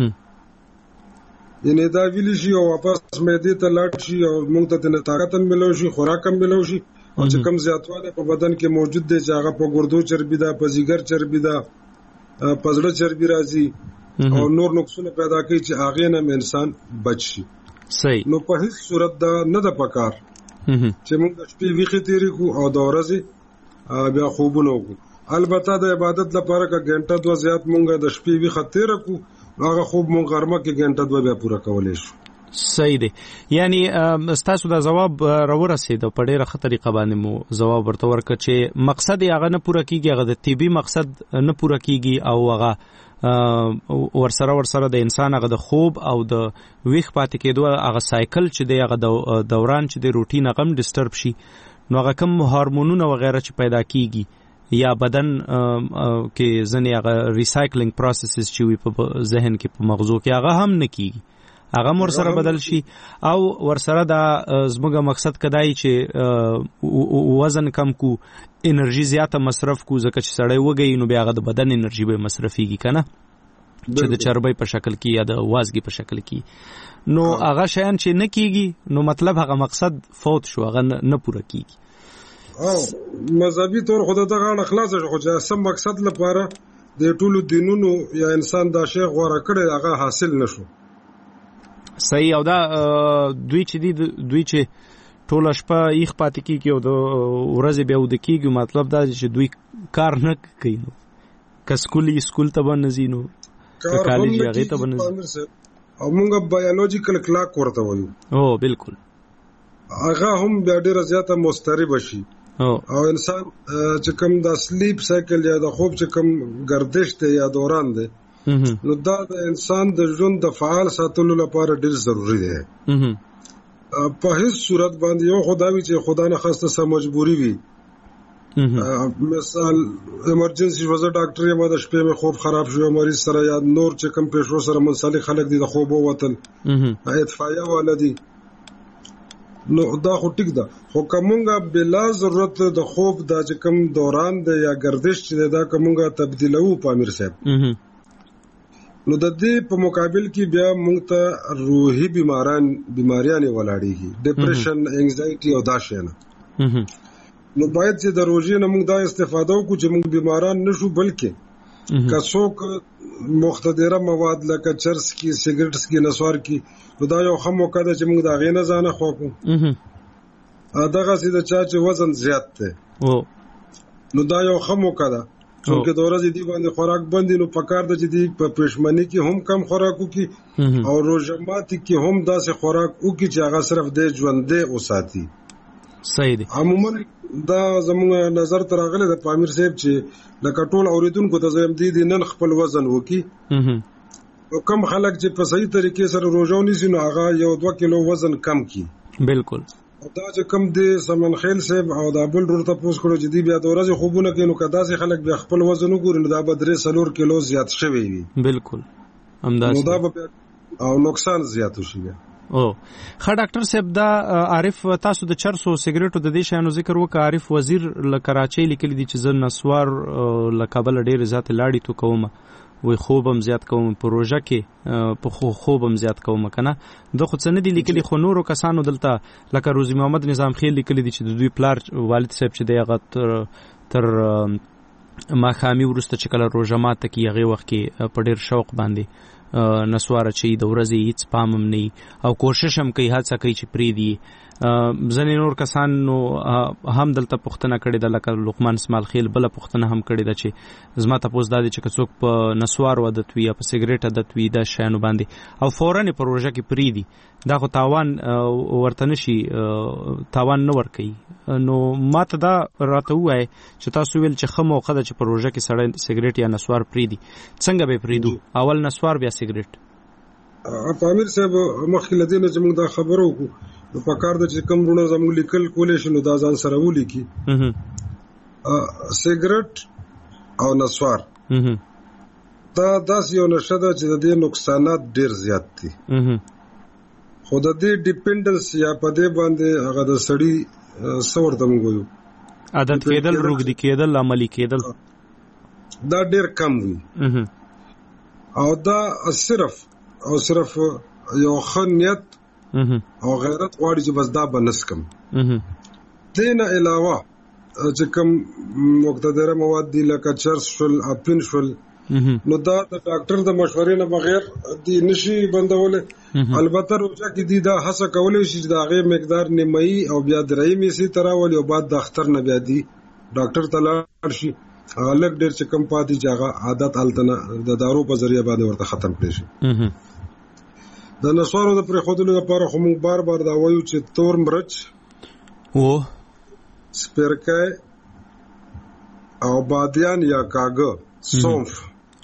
ینه دا ویل شي او واپس مېدې ته لاړ شي او مونږ ته د طاقت ملو شي خوراک ملو شي او چې کم زیاتواله په بدن کې موجود دي چې هغه په ګردو چربي ده په جګر چربي ده په زړه چربي راځي او نور نقصونه پیدا کوي چې هغه نه انسان بچ شي. صحیح. نو په هیڅ صورت دا نه د پکار چې موږ د شپې ویخي تیری کو او د ورځې بیا خوبونه وکړو. البته د عبادت لپاره کا غنټه 2 زیات مونږ د شپې ویخه تیر کو هغه خوب مونږ غرمه کې غنټه 2 بیا پوره کولای شو. صحیح دی. یعنی تاسو دا جواب راورسید په ډیره ښه طریقه باندې مو جواب ورته ورکړ چې مقصد یې هغه نه پوره کیږي هغه د طبي مقصد نه پوره کیږي او هغه ورسره د انسان هغه د خوب او د ویښ پاتې کېدو هغه سایکل چې دی هغه دوران چې د روټین هغه ډیسټرب شي نو هغه کوم هورمونونه وغیرہ چې پیدا کیږي یا بدن کې ځنې هغه ریسایکلینګ پروسیسز چې وي په ذهن کې په مغزو کې هغه هم نه کیږي هغه مر سره بدل شي او ورسره دا زموږ مقصد کدای چې وزن کم کو انرژي زیاته مصرف کو ځکه چې سړی وګي نو بیا هغه د بدن انرژي به مصرفيږي کنه چې د چربۍ په شکل کې یا د وازګي په شکل کې نو هغه شیان چې نه کیږي نو مطلب هغه مقصد فوت شو هغه نه پوره کیږي. او مذهبي تور خدای ته غاړه خلاص شو خو چې سم مقصد لپاره د ټولو دینونو یا انسان دا شی غوړه کړي هغه حاصل نشو. صحیح. او دا دوی چې ټول شپه یې پاتې کیږي او د ورځې بیا ود کیږي مطلب دا چې دوی کار نه کوي نو سکول ته باندې نو کالج هغه ته باندې او موږ بایولوژیکل کلاک ورته وایو. او بالکل هغه هم بیا ډیره زیاته مسترب شي او انسان چې کوم د سلیپ سایکل یا د خوب چې کوم گردش ته یا دوران دی نو دا د انسان د ژوند د فعال ساتلو لپاره ډیر ضروری دی. په هیڅ صورت باندې یو خدای چې خدا نه خواسته سم مجبوری وي مثال ایمرجنسي وزه ډاکټر یې ماده شپې مې خوب خراب شو مریض سره یا نور چې کوم پېښو سره منسلک خلک دي د خوب ووتل اطفائیه ولدي نو دا خو ټیک ده خو کومه بلا ضرورت د خوب د چې کوم دوران دی یا گردش چې دا کومه تبدیلو پامیر صاحب نو د دې په مقابل کې بیا موږ ته روحي بیماریاں ولاړېږي ډیپریشن انگزایټي او دا شینه نو باید چې د روزي نه موږ دا استفاده وکړو چې موږ بیماران نشو بلکې کڅوک مختدره مواد لکه چرس کی سیګریټس کی نسوار کی دا یو هم موقع ده چې موږ دا غینه ځانه خوکو دغه سي د چا چې وزن زیات دی نو دا یو هم موقع ده چې د ورځې دی باندې خوراک بندي نو پکار د چې دی په پښمنۍ کې هم کم خوراکو کې او روزماتي کې هم داسې خوراک او کې چې هغه صرف د ژوندې اوساتي. صحیح دی. عموما دا زموږ نظر تر غلې د پامیر صاحب چې لکه ټول اوریدونکو ته زم دي نن خپل وزن وکي او کم خلک چې په صحیح طریقې سره روزه ونیسي نو هغه 1-2 کیلو وزن کم کی. بالکل. دا چې کم دی سمن خیل صاحب او دا بل ورته پوس کړو چې دی بیا د ورځې خوبونه کوي نو کدا سي خلک بیا خپل وزن وګوري نو دا به 3-4 کیلو زیات شوی وي. بالکل همداسې. نو دا به او نقصان زیات شي. او خا ډاکټر صاحب دا عارف تاسو د چرسو سیګریټو د دې شانو ذکر وکړ. عارف وزیر ل کراچۍ لیکلی دی چې زه نسوار ل کابل ډېر زیات لاړی تو کوم وي خوبم زیات کوم پروژه کې په خوبم زیات کوم کنه د خو څنګه دی لیکلی خو نورو کسانو دلته لکه روزي محمد نظام خیل لیکلی دی چې د دوی پلار والد صاحب چې دی هغه تر ما خامي ورسته چې کله روزه ماته کې هغه وخت کې په ډېر شوق باندې نسوار چې د ورځې هیڅ پامم نه او کوشش هم کوي هڅه کوي چې پری دی. ځنې نور کسان نو هم دلته پښتنه کړي د لکه لقمان اسماعیل خیل بل پښتنه هم کړي د چې زما ته پوس دادي چې څوک په نسوار عادت وي یا په سیګریټ عادت وي د شانو باندې او فورا په روزه کې پری دی دا خو تاوان ورته نشي تاوان نه ور کوي. نو ماته دا راته وای چې تاسو ویل چې خمو قده چې په روزه کې سړی سیګریټ یا نسوار پری دی څنګه به پریدو اول نسوار بیا سیګریټ. پامیر صاحب مخکې لدی نه زموږ دا خبرو کو نو پکار د چې کوم رونه زموږ لیکل کولې شنو دا ځان سره ولیکي. سیګریټ او نسوار دا داس یو نشه ده چې د دې نقصانات ډیر زیات دي خو د دې ډیپندنس یا په دې باندې هغه د سړی سور دم ګویو عادت کېدل روغدي کېدل عملی کېدل دا ډیر کم وي او دا صرف یو خنیت او غیرت غواړي چې بس دا بنسکم. دین علاوه چې کوم مقتدره مواد دي لکه چرس شول اپین شول نو دا د ډاکټر د مشورې نه بغیر دی نشي بندول. البته روزه کې دی دا هڅه کولای شي چې دا غي مقدار نیمایي او بیا درېمي سي تراول او بعد د اختر نه بیا دی ډاکټر ته لاړ شي الګ ډېر چې کم پاتې ځای عادت التنه د دارو په ذریعہ باندې ورته ختم کړي شي. د نسوارو د پرېښودلو لپاره خو موږ بار بار دا وایو چې تور مرچ سپیرکای او بادیان یا کاغه سونف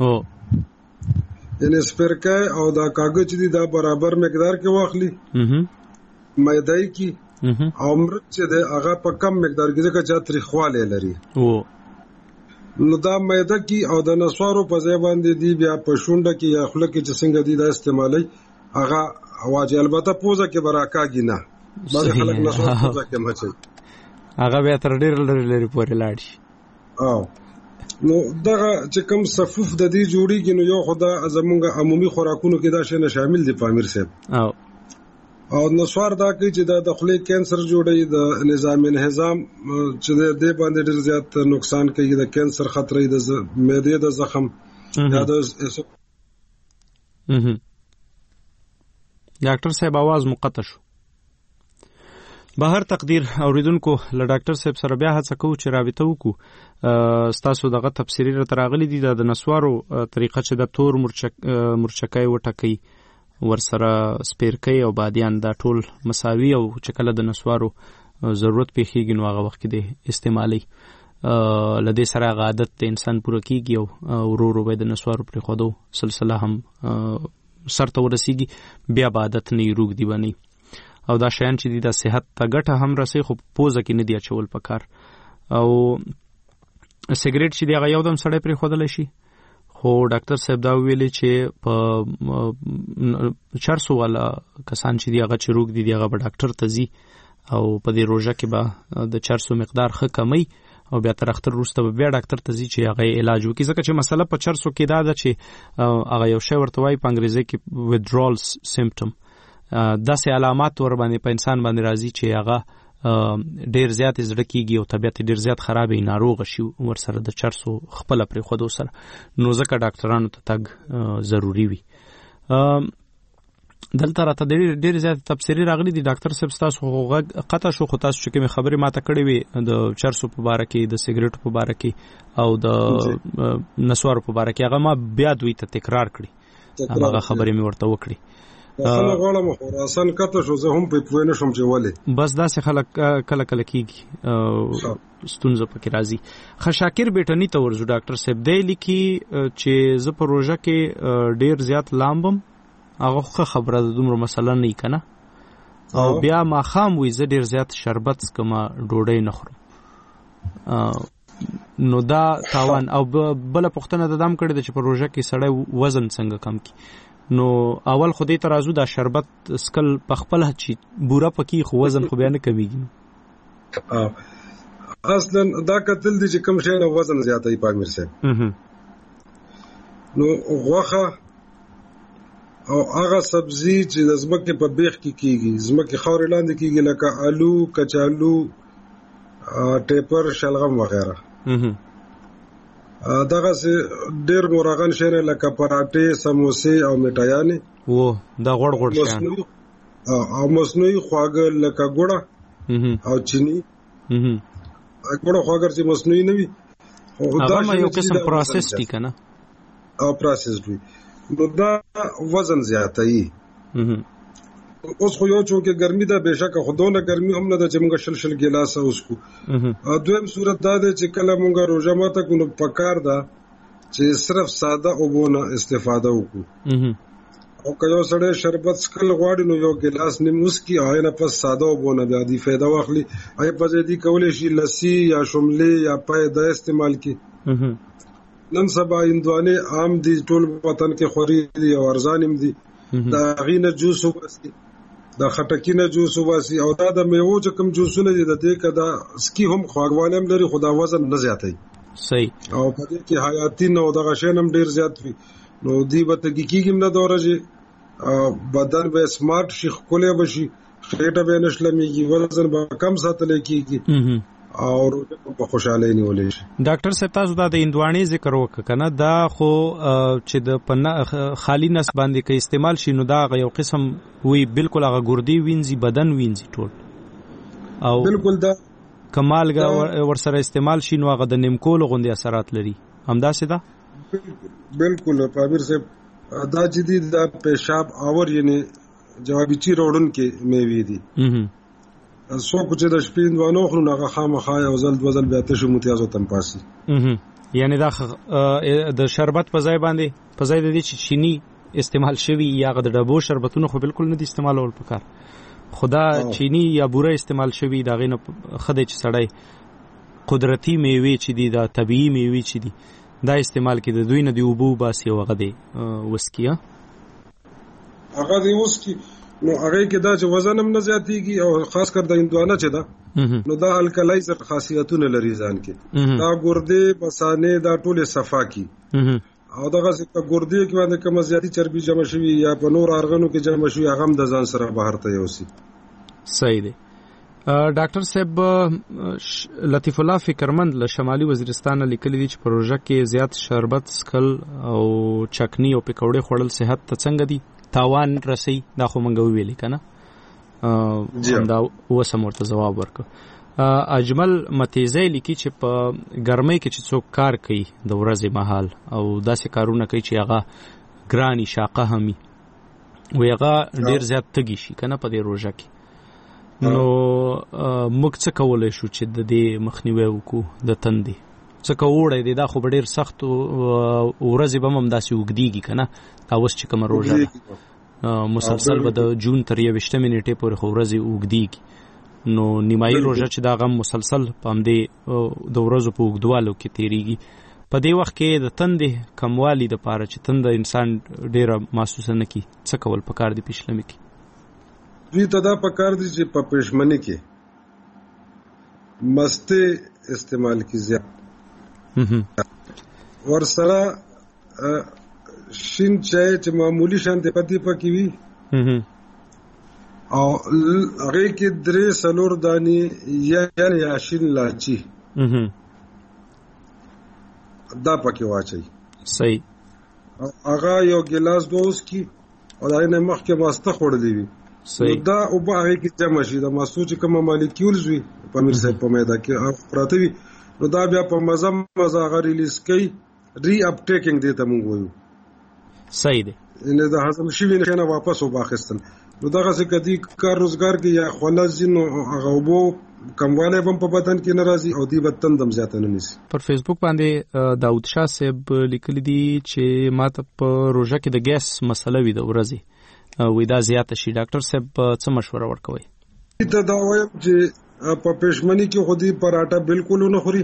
یعنی سپیرکای او دا کاغه چې دی دا برابر مقدار کې واخلي مېدای کې او مرچ چې دی هغه په کم مقدار کې ځکه چې تریخواله لري نو دا مېده کې او د نسوارو په ځای باندې دی بیا په شونډه کې یا خله کې چې څنګه دی دا استعمالي هغه واجب البته پوزه کې براکاږي نه بعض خلک نسوار پوزه کې مچي هغه به تر ډیر لري پورې لاړ شي. نو دغه چې کوم صفوف د دې جوړیږي نو یو خدا زمونږ عمومي خوراکونو کې دا شی نه شامل دي پامیر صاحب او نسوار دا کوي چې د خولې کینسر جوړي د نظام چې د دې باندې ډیر زیات نقصان کوي د کینسر خطرې د معدې د زخم یا د ډاکټر صاحب आवाज مقطع شو. بهر تقدیر اوریدونکو له ډاکټر صاحب سره بیا هڅه کوو چې رابطه وکړو. ستاسو دغه تفسیری را تراغلی دي د نسوارو طریقه چې د تور مرچکای وټکي ورسره سپیرکای او بادیان دا ټول مساوي او چې کله د نسوارو ضرورت پیښیږي نو هغه وخت کې د استعمالي لدې سره عادت د انسان پوره کیږي او ورو به د نسوارو پر خودو سلسله هم سرته ورسیږي بیا عادت نه روغ دی بني او دا شیان چې دی د صحت ته ګټه هم رسي خو پوزه کې نه دی اچول پکار او سیګریټ چې دی هغه یو دم سړی پر خودل شي خو ډاکټر صاحب دا ویلي چې په 400 والا کسان چې دی هغه چې روغ دی هغه به ډاکټر ته ځي او په دې روزه کې به د 400 مقدار ښه کمی او بیا تر اختر وروسته به بیا ډاکټر ته ځي چې هغه علاج وکړي ځکه چې مسله په 400 کې دا ده چې هغه یو شی ورته وایي په انګریزي کې withdrawal symptom داسې علامات ور باندې په انسان باندې راځي چې هغه ډیر زیات زړه کیږي او طبيعت ډیر زیات خرابې ناروغ شي ور سره د 400 خپل پر خودو سره نو ځکه ډاکټرانو ته تګ ضروری وي. دلته راته ډېر زیات تفسیری راغلي دي ډاکټر صاحب تاسو غوږ قطع شو خو تاسو چې کوم خبرې ماته کړې وي د چرسو په باره کې د سیګریټو په باره کې او د نسوارو په باره کې هغه ما بیا دوی ته تکرار کړي هغه خبرې مې ورته وکړي خلک غواړم خراسان کته شو زه هم په پوه نه شم چې ولې بس داسې خلک کله کله کېږي ستونزه پکې راځي. خشاکر بیٹنی ته ورځو ډاکټر صاحب دی لیکي چې زه په روژه کې ډېر زیات لامبم هغه خبره ده دومره مسله نه کنه او بیا ماښام وي زه ډېر زیات شربت څکم ډوډۍ نه خورم نو دا تاوان او بله پوښتنه د دام کړې ده چې په روژه کې سړی وزن څنګه کم کړي نو اول خو دې ته راځو دا شربت سکل په خپله چې بوره پکې خو وزن خو بیا نه کمیږي اصلا دا کتل دي چې کم شی نه وزن زیاتوي پامیر صاحب نو غوښه او هغه سبزی چې د ځمکې په بیخ کې کیږي ځمکې خاورې لاندې کیږي لکه آلو کچالو ټیپر شلغم وغیرہ دغه ډېر مرغان شنه لکه پراټې سموسې او میټایانې دا غوړ شان او مصنوعي خواږه لکه ګوړه او چینی ګوړه خواږه چې مصنوعي نه وي هغه یو قسم پروسس دي کنه او پروسس دي نو دا وزن زیاتوي اوس خو یو چې ګرمي ده بهشکه خودونه ګرمي هم نه ده چې موږ شل ګلاسه اوس کو دویم صورت دا ده چې کله موږ روزه ماته کو نو پکار ده چې صرف ساده اوبونه استفاده وکړو او که یو سړی شربت سکل غواړي نو یو ګلاس نیم وسکي او نه پس ساده اوبونه بیا دی فایده واخلي اي په دې کولې شي لسی یا شملې یا پای د استعمال کی نن سبا اندوانه عام دي ټول وطن کې خوري دي او ارزان هم دي دا غینه جوس وباسي دا خټکینه جوس وباسي او دا د میوه چې کوم جوسونه دي د دې کدا سکی هم خواږواله هم لري خدا وزن نه زیاتوي صحیح او په دې کې حیاتي نو دغه شین هم ډیر زیات وي نو دی به تګیږي نه دورځي بدن به سمارټ شي خولې بشي خېټه به نشلميږي وزن به کم ساتل کیږي او په خوشاله نیولې شي. ډاکټر صاحب تاسو دا د اندوانې ذکر وکړه کنه دا خو چې د خالی نس باندې کې استعمال شي نو دا یو قسم وی بالکل هغه ګردي وینځي بدن وینځي ټول او بالکل دا کمالګه ورسره استعمال شي نو هغه د نیمکول غوندي اثرات لري همداسې ده بالکل پامیر صاحب دا جدي دا پیشاب اور یعنی جوابي چی روړون کې میوي دي سو کوچه د شپین وانو خو نه خامخا او زل وزل بیا ته شو متیازو تم پاسي یعنی دا د شربت په ځای باندې په ځای د دې چې چینی استعمال شوی یا د ډبو شربتونو خو بالکل نه دي استعمالول پکار خدا چینی یا بوره استعمال شوی دا غینه خدای چې سړی قدرتی میوه چې دي دا طبيعي میوه چې دي دا استعمال کې د دوی نه دی وبو باسي او هغه دی وسکیه هغه دی وسکی نو هغه کې دا چې وزن هم نه زیاتېږي او خاص کر د اندوانه چې دا نو دا الکلایزر خاصیتونه لري ځان کې دا ګردې بسانه دا ټوله صفا کی او دغه چې ګردې کې باندې کوم زیاتی چربي جمع شوی یا په نور ارغنو کې جمع شوی هغه د ځان سره بهر ته یوسي. صحیح دی. ډاکټر صاحب لطیف الله فکرمند له شمالي وزیرستان لیکلي دي چې پروژه کې زیات شربت سکل او چکنی او پکوړې خوړل صحت ته څنګه دي تاوان رسي دا خو مونږ ویلې کنه دا وسم ورته جواب ورکړ. اجمل متیزه لیکي چې په ګرمۍ کې چې څوک کار کوي د ورځې مهال او داسې کارونه کوي چې هغه ګرانی شاقه همي وي هغه ډیر زیات تګي شي کنه په دې روژه کې نو موږ څه کولای شو چې د دې مخنیوي وکړو د تندې څه کوړې دي دا خو ډیر سخت ورځې به هم داسې وګديږي کنه دا اوس چې کوم روژه مسلسل به د جون تر 21 نیټې پورې خو ورځې وګديږي نو نیمایي روژه چې دا غم مسلسل پام دی د ورځو په وګدوالو کې تیریږي په دې وخت کې د تندې کموالی د پاره چې تند انسان ډیره محسوس نه کی څه کول پکار دی پښلمې کې دوی ته دا پکار دي چې په پښمنۍ کې مسته استعمال کی زیات ورسره شین چای چې معمولی شانته پتی پکې وي او هغه کې درې سلور دانی یعنی یاشین لاچی دا پکې واچي صحیح هغه یو ګلاس دوس کی او دا نه مخکې واسطه خوړلې وي دا او به هغه کې جمع شي د ماسو چې کوم مالیکولز وي په امیر صاحب په معده کې پراته وي نو دا بیا په مزه هغه ریلیز کوي ری اپټیکینګ دی ته موږ وایو صحیح دی نه د هضم شوي نه واپس وباخستل نو دغه څه کدي کار روزګار کې یا خلاص نو هغه وبو کمواله هم په بدن کې ناراضي او دی بدن دم زیاته نه نسی. پر فیسبوک باندې داود شاه صاحب لیکلی دي چې ماته په روژه کې د ګیس مسله وي د ورځې وې دا زیاته شي ډاکټر صاحب څه مشوره ورکوي؟ ته دا وایم چې په پښمنۍ کې خودي پراټا بالکل نه خوري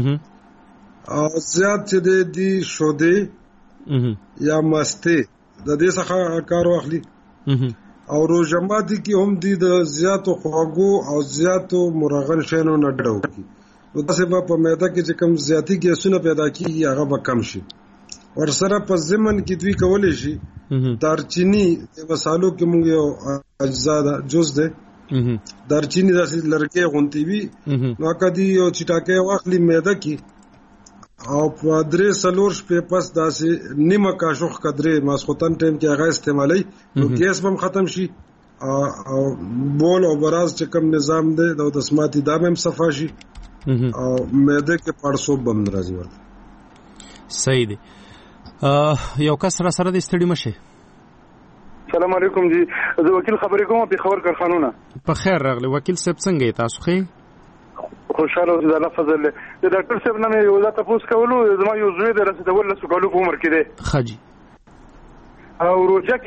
او زیات چې دی شوده یا مسته د دې څخه کار واخلي او روزه ماتي کې هم دي د زیاتو خواږو او زیاتو مرغن شینو نه ډډو کی نو تاسو په معده کې چې کم زیاتی ګیسونه پیدا کیږي هغه به کم شي ور سره په ضمن کې دوی کولای شي دارچینی د مسالو کې موږ یو اجزا ده جز ده دارچینی داسې لرګي غونتی وي نو کدی یو چټاکه واخلي معده کې او په درې سلور شپې پس داسې نیمه کاشوخ کدرې ماسختن ټیم کې هغه استعمالي نو ګیس هم ختم شي او بول او براز چې کوم نظام دی د دسماتي دام هم صفا شي او معده کې پړسوب بم راځي ورته. صحیح دی. یو کس را سره د استړي مشه. السلام علیکم جی زه وکیل خبرې کوم په خبر کارخانونه. په خیر راغلی وکیل صاحب څنګه تاسو خې؟ خوشاله اوسئ د الله فضل له ډاکټر صاحب نه یو ځای تاسو کولو زما یو زوی د رسیدول له سکالو په عمر کې دی خاجي او روجه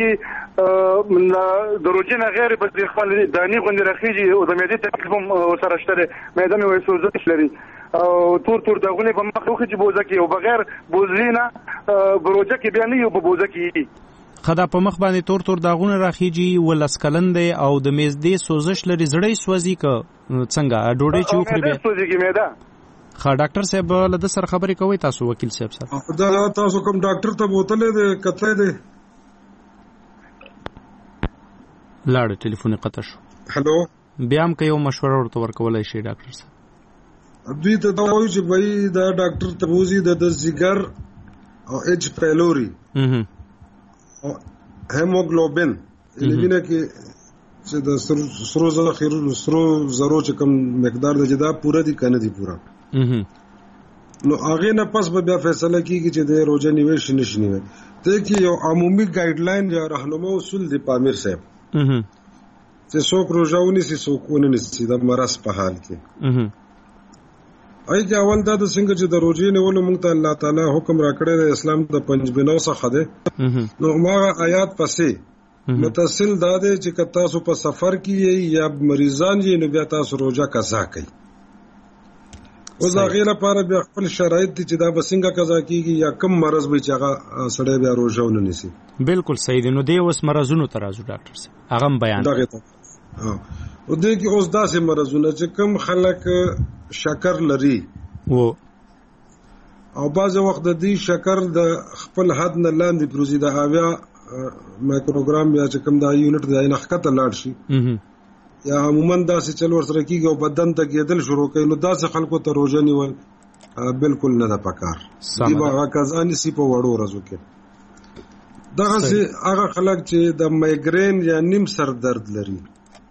کې د روجه نه غیر په خپل دانی غوندې راخیږي او د معدې تکلیف هم سره شته معده مې وایي سوزش لري او تور دغونه په مخ وخت بوزه کې او بغیر بوزلینا روجه کې بیا نه یو په بوزه کې خدا په مخ باندې تور داغونه راخیږي ولسکلند او د میزدې سوزش لري زړې سوځي ک څنګه ډوډۍ چې وخوري به سوځي میدا خا ډاکټر صاحب له د سره خبرې کوي تاسو وکیل صاحب سره دا تاسو کوم ډاکټر ته بوتلې ده کتلې ده لاړ ټلیفون قطع شو. هلو بیا هم که یو مشوره ورته ورکولای شي ډاکټر صاحب دوی ته دا وایي چې بای دا ډاکټر ته وځي د زیګر او ایچ پیلوري هیموګلوبین وینه کې چې د سرو زرو چې کوم مقدار د جدا پوره دي کنه دي پوره نو هغه نه پس به بیا فیصله کیږي چې د روزه نیوي نشي نیوي ته کې یو عمومي ګایډلاین یا راهنما اصول دی پامیر صاحب چې څوک روزه ونیسي څوک ونه نیسي د مرض په حال کې اې چې اول دا د څنګه چې د روزې نیولو موږ ته الله تعالی حکم راکړی د اسلام د پنځبینو څخه ده نو ما آیات پسې متصل دا ده چې تاسو په سفر کې یا مریضان یې نو بیا تاسو روزه قضا کوي او دا غیر لپاره بیا خپل شرایط دي چې دا بسنګه قضا کیږي یا کم مرض به چې هغه سړی بیا روزه ونه نیسي. بالکل صحیح دی. نو دی اوس مرزونو ترازو ډاکټر صاحب هغه بیان او دې کې اوس داسې مرزونه چې کم خلک شکر لري او بعض وخت د دې شکر د خپل حد نه لاندې پروزي د اویا مایکروګرام یا چې کم د یونټ د نخکته لاړ شي یا عموما داسې چل ورسره کیږي او بدن ته کېدل شروع کوي نو داسې خلکو ته روزه نیول بالکل نه ده پکار دی هغه قضا نسی په وړو ورځو کې دغه سي هغه خلک چې د مایګرین یا نیم سر درد لري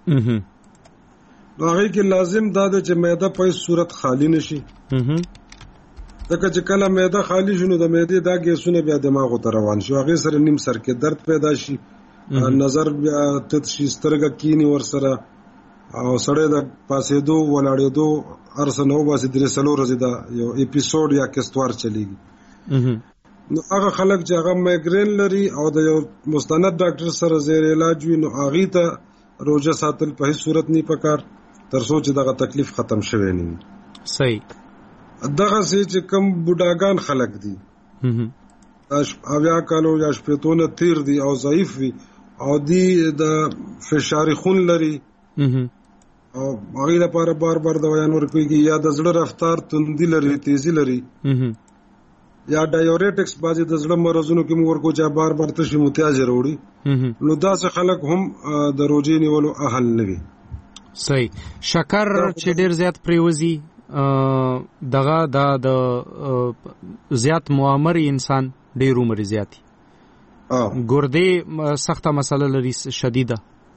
نو هغه کې لازم دا ده چې معده په صورت خالی نشي ځکه چې کله معده خالی شونه د معدې دا ګیسونه بیا دماغ ته روان شي هغه سره نیم سر کې درد پیدا شي نظر بیا تت شي سترګه کینی ور سره او سړی د پاسېدو ولاړېدو ارسنو باسي درې سلو ورځې دا یو اپیسوډ یا کستوار چلیږي نو هغه خلک چې هغه مایګرین لري او د یو مستند ډاکټر سره زیر علاج وي نو هغه ته روزه ساتل په هیڅ صورت نه پکار تر څو چې دغه تکلیف ختم شوی نه. صحیح. دغه سي چې کم بوډاګان خلک دي اویا کالو یا شپېتونه تیر دي او ضعیف وي او دی د فشار خون لري او هغه لپاره بار بار دوايان ورکوي یا د زړه رفتار تندي لري تیزی لري یا ډایورټکس بازي د زړه مرزونو کې مور کو چا بار بار تشي متیاج وروړي نو دا څه خلک هم د روزې نیولو اهل نه وي. صحیح. شکر چې ډیر زیات پریوزي دغه د زیات معمر انسان ډیر عمر زیاتی ګردې سخته مسله لري شدیده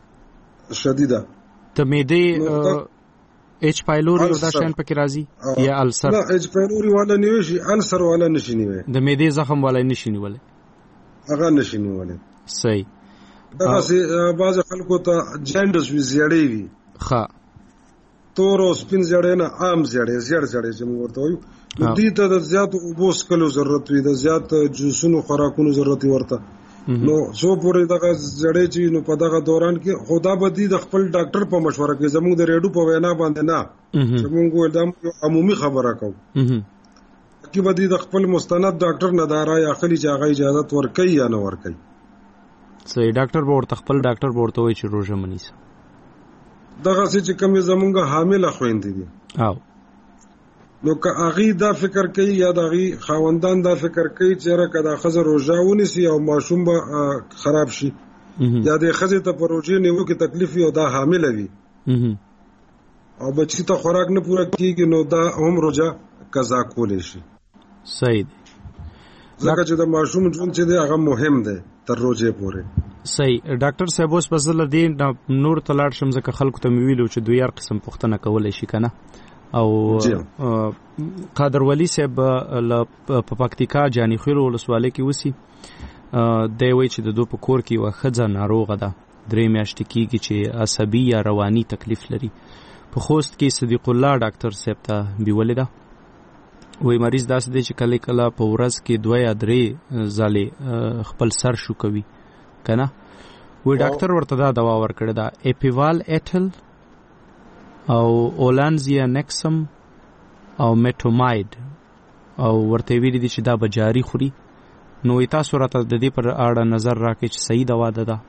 ته معدې ایچ پایلوري او دا شین پکې راځي یا السر؟ نه ایچ پایلوري والا نیوي شي، السر والا نشي نیوي. د معدې زخم والا نشي نیولای، هغه نشي نیولای. صحیح. دا چې بعض خلکو ته جاینډس وی زیړې وي، ښه تور او سپین زیړې نه عام زیړې چې موږ ورته وایو، نو دې ته د زیات اوبو څښلو ضرورت وي، د زیات جوسونو خوراکونو ضرورت ورته. نو څو پورې دغه زړې چې نو په دغه دوران کې خدا بدی د خپل ډاکټر په مشوره کې زموږ د ریډیو په وینا باندې نه چې موږ د عمومي خبره کوو کې بدی د خپل مستند ډاکټر نه دارا یا خلی چې هغه اجازه ورکړي یا نه ورکړي. صحیح. ډاکټر به ورته خپل ډاکټر به ورته وایي چې روژه منیسه. دغه چې کومې زموږ حامله خویندې دي نو که هغه دا فکر کوي یا د هغه خاوندان دا فکر کوي چې راکه دا خزر روزه ونیسي او ماشوم به خراب شي یا د خزې ته پروژې نیو کې تکلیف او دا حامل وي او بچی ته خوراک نه پوره کیږي نو دا هم روزه قضا کولې شي. صحیح. ځکه چې د ماشوم ژوند چې دی هغه مهم دی تر روزه پورې. صحیح. ډاکټر صاحب اوس بس له دې نور تلاړ شم ځکه خلکو ته ویلو چې دوی هر قسم پوښتنه کولای شي کنه او قادر ولی صاحب په پکتیکا جانی خیل ولسوالۍ کې وسی دی وی چې د دو په کور کې یو ښځه ناروغه ده 3 میاشتې کېږي چې عصبي یا رواني تکلیف لري. په خوست کې صدیق الله ډاکټر صاحب ته بیولې ده. وی مریض داسې دی چې کله کله په ورځ کې 2 یا 3 ځلې خپل سر شو کوي کنه. وی ډاکټر ورته دا دوا ورکړه ده اپیوال ایټل او اولانزیا نیکسم او میټوماید او ورته ویلي دي چې دا به جاری خوري. نو تاسو راته د دې پر اړه نظر راکړئ چې صحیح دوا ده دا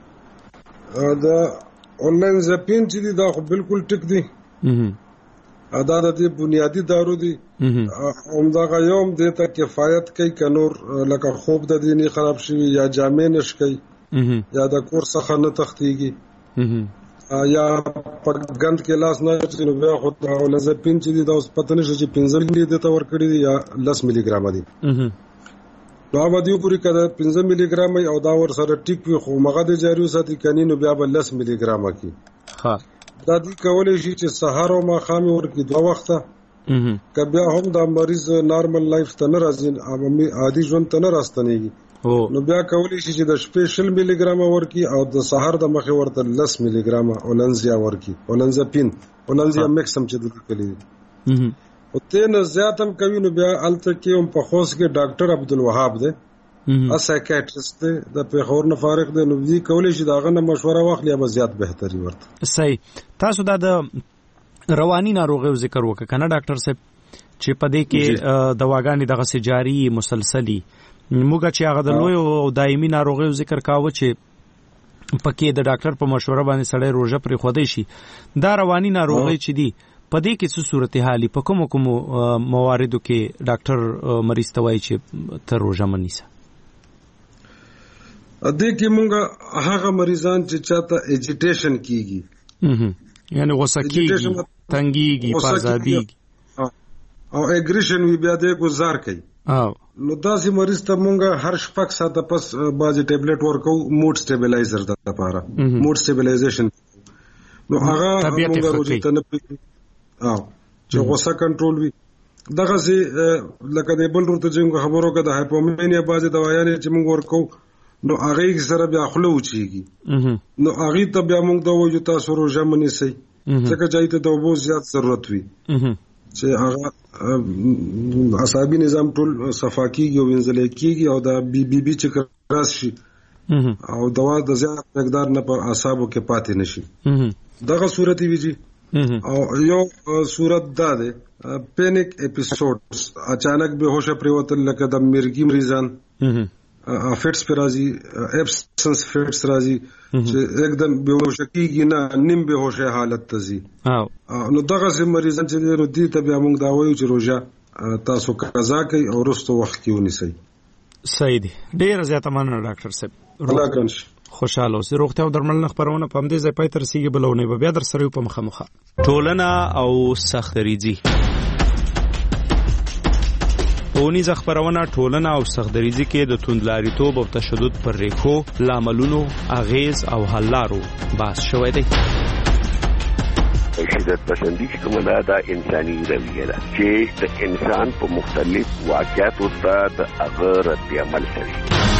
اولانزاپین چې دی دا خو بالکل ټیک دی. دا د دې بنیادی دارو دي همدغه یوم دې ته کفایت کوي که نور لکه خوب د دې نه خراب شوي یا جامې نش کوي یا د کور څخه نه تختیږي یا په ګند کې لاس نه چې نو بیا خو اولانزاپین چې دی دا اوس پته نشي چې 15 ملي دې ته ورکړي دي یا 10 ملي ګرام دي. نو هغه دیو پوری کده 15 ملي ګرام او دا ور سره ټیک وي خو مغه د جاری وساتي کني نو بیا بل 10 ملي ګرام کی. ها دا دی کولای شي چې سحر او ماخام ورکی 2 وخته که بیا هم دا مریض نارمل لایف ته نه راځي عادي ژوند ته نه راستنیږي نو بیا کولای شي چې د شپیشل ملي ګرام ورکی او د سحر د مخه ورته 10 ملي ګرام اولانزیا ورکی اولانزاپین اولانزیا میکسم چې د کلی او تین زیاتم کوي نو بیا الته کې هم په خوست کې ډاکټر عبدالوهاب دی ا سایکیاټریست دی د پیښور نه فارغ دی نو دی کولای شي داغه نه مشوره واخلي به زیات بهتري ورته. صحیح. تاسو دا د رواني ناروغیو ذکر وکړه کنه ډاکټر صاحب چې په دې کې دواګانې دغه سي جاری مسلسلي موږ چې هغه د لوی او دایمي ناروغیو ذکر کاوه چې پکې د ډاکټر په مشوره باندې سړی روزه پرې خودي شي دا رواني ناروغي چې دي په دې کې څه صورتحالي په کوم مواردو کې ډاکټر مریض ته وایي چې ته روزه منیسه؟ دې کې مونږ هغه مریضان چې چاته اجیټیشن کیږي یعنی غوسه کیږي تنګيږي پازاديږي او اګریشن وی بیا دې گزار کوي نو داسې مریض ته مونږ هر شپږ ساعته پس بازي ټابلیټ ورکو موډ سټیبلایزر د لپاره موډ سټیبلایزیشن نو هغه مونږ روزي ته نه چې غوسه کنټرول وي دغه سي لکه د بل ورته څنګه خبرو کده هایپومینیا بازي دوايانې چې مونږ ورکو نو هغه سره بیا خلو وچیږي نو هغه ته بیا موږ دا وایو تاسو روزه منیسئ ځکه چې ته د اوبو زیات ضرورت وي چې هغه عصبي نظام ټول صفا کیږي او وینځل کیږي او دا بي چې کراس شي او دوا د زیات مقدار نه په اعصابو کې پاتې نشي دغه صورت ویږي او یو صورت دا ده پینیک اپیسوډز اچانک بهوش پریوتل لکه د مرګي مریضان فټس پر راځي ابسنس فټس راځي چې एकदम بهوش کیږي نه نیم بهوش حالت ته ځي نو دغه سم مریضان چې نو دي ته بیا موږ دا وایو چې روزه تاسو قضا کوي او وروسته وخت کې ونیسئ. صحیح دی. ډیر زیاته مننه ډاکټر صاحب. خوشاله اوسئ. روغتیا او درملنه خبرونه په همدې ځای پای ته رسیږي بلونه به بیا در سره په مخه ټولنه او سختریزي ښوونیزه خپرونه ټولنه او سختدریزي کې د توندلاریتوب او تشدد پر ریښو، لاملونو، اغیز او حل لارو بحث شوی دی. شدت پسندی چې کومه ده دا انساني رویه ده چې د انسان په مختلف واقعاتو ته د هغه رد عمل کوي.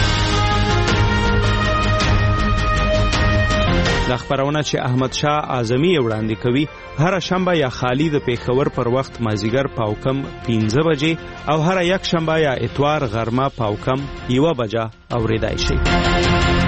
دا خبرونه چې احمد شاه اعظمي وړاندې کوي هر شنبه یا خالی د پیښور پر وخت مازیګر پاوکم 15 بجې او هر یک شنبه یا اتوار غرمه پاوکم 1 بجه اوریدای شي.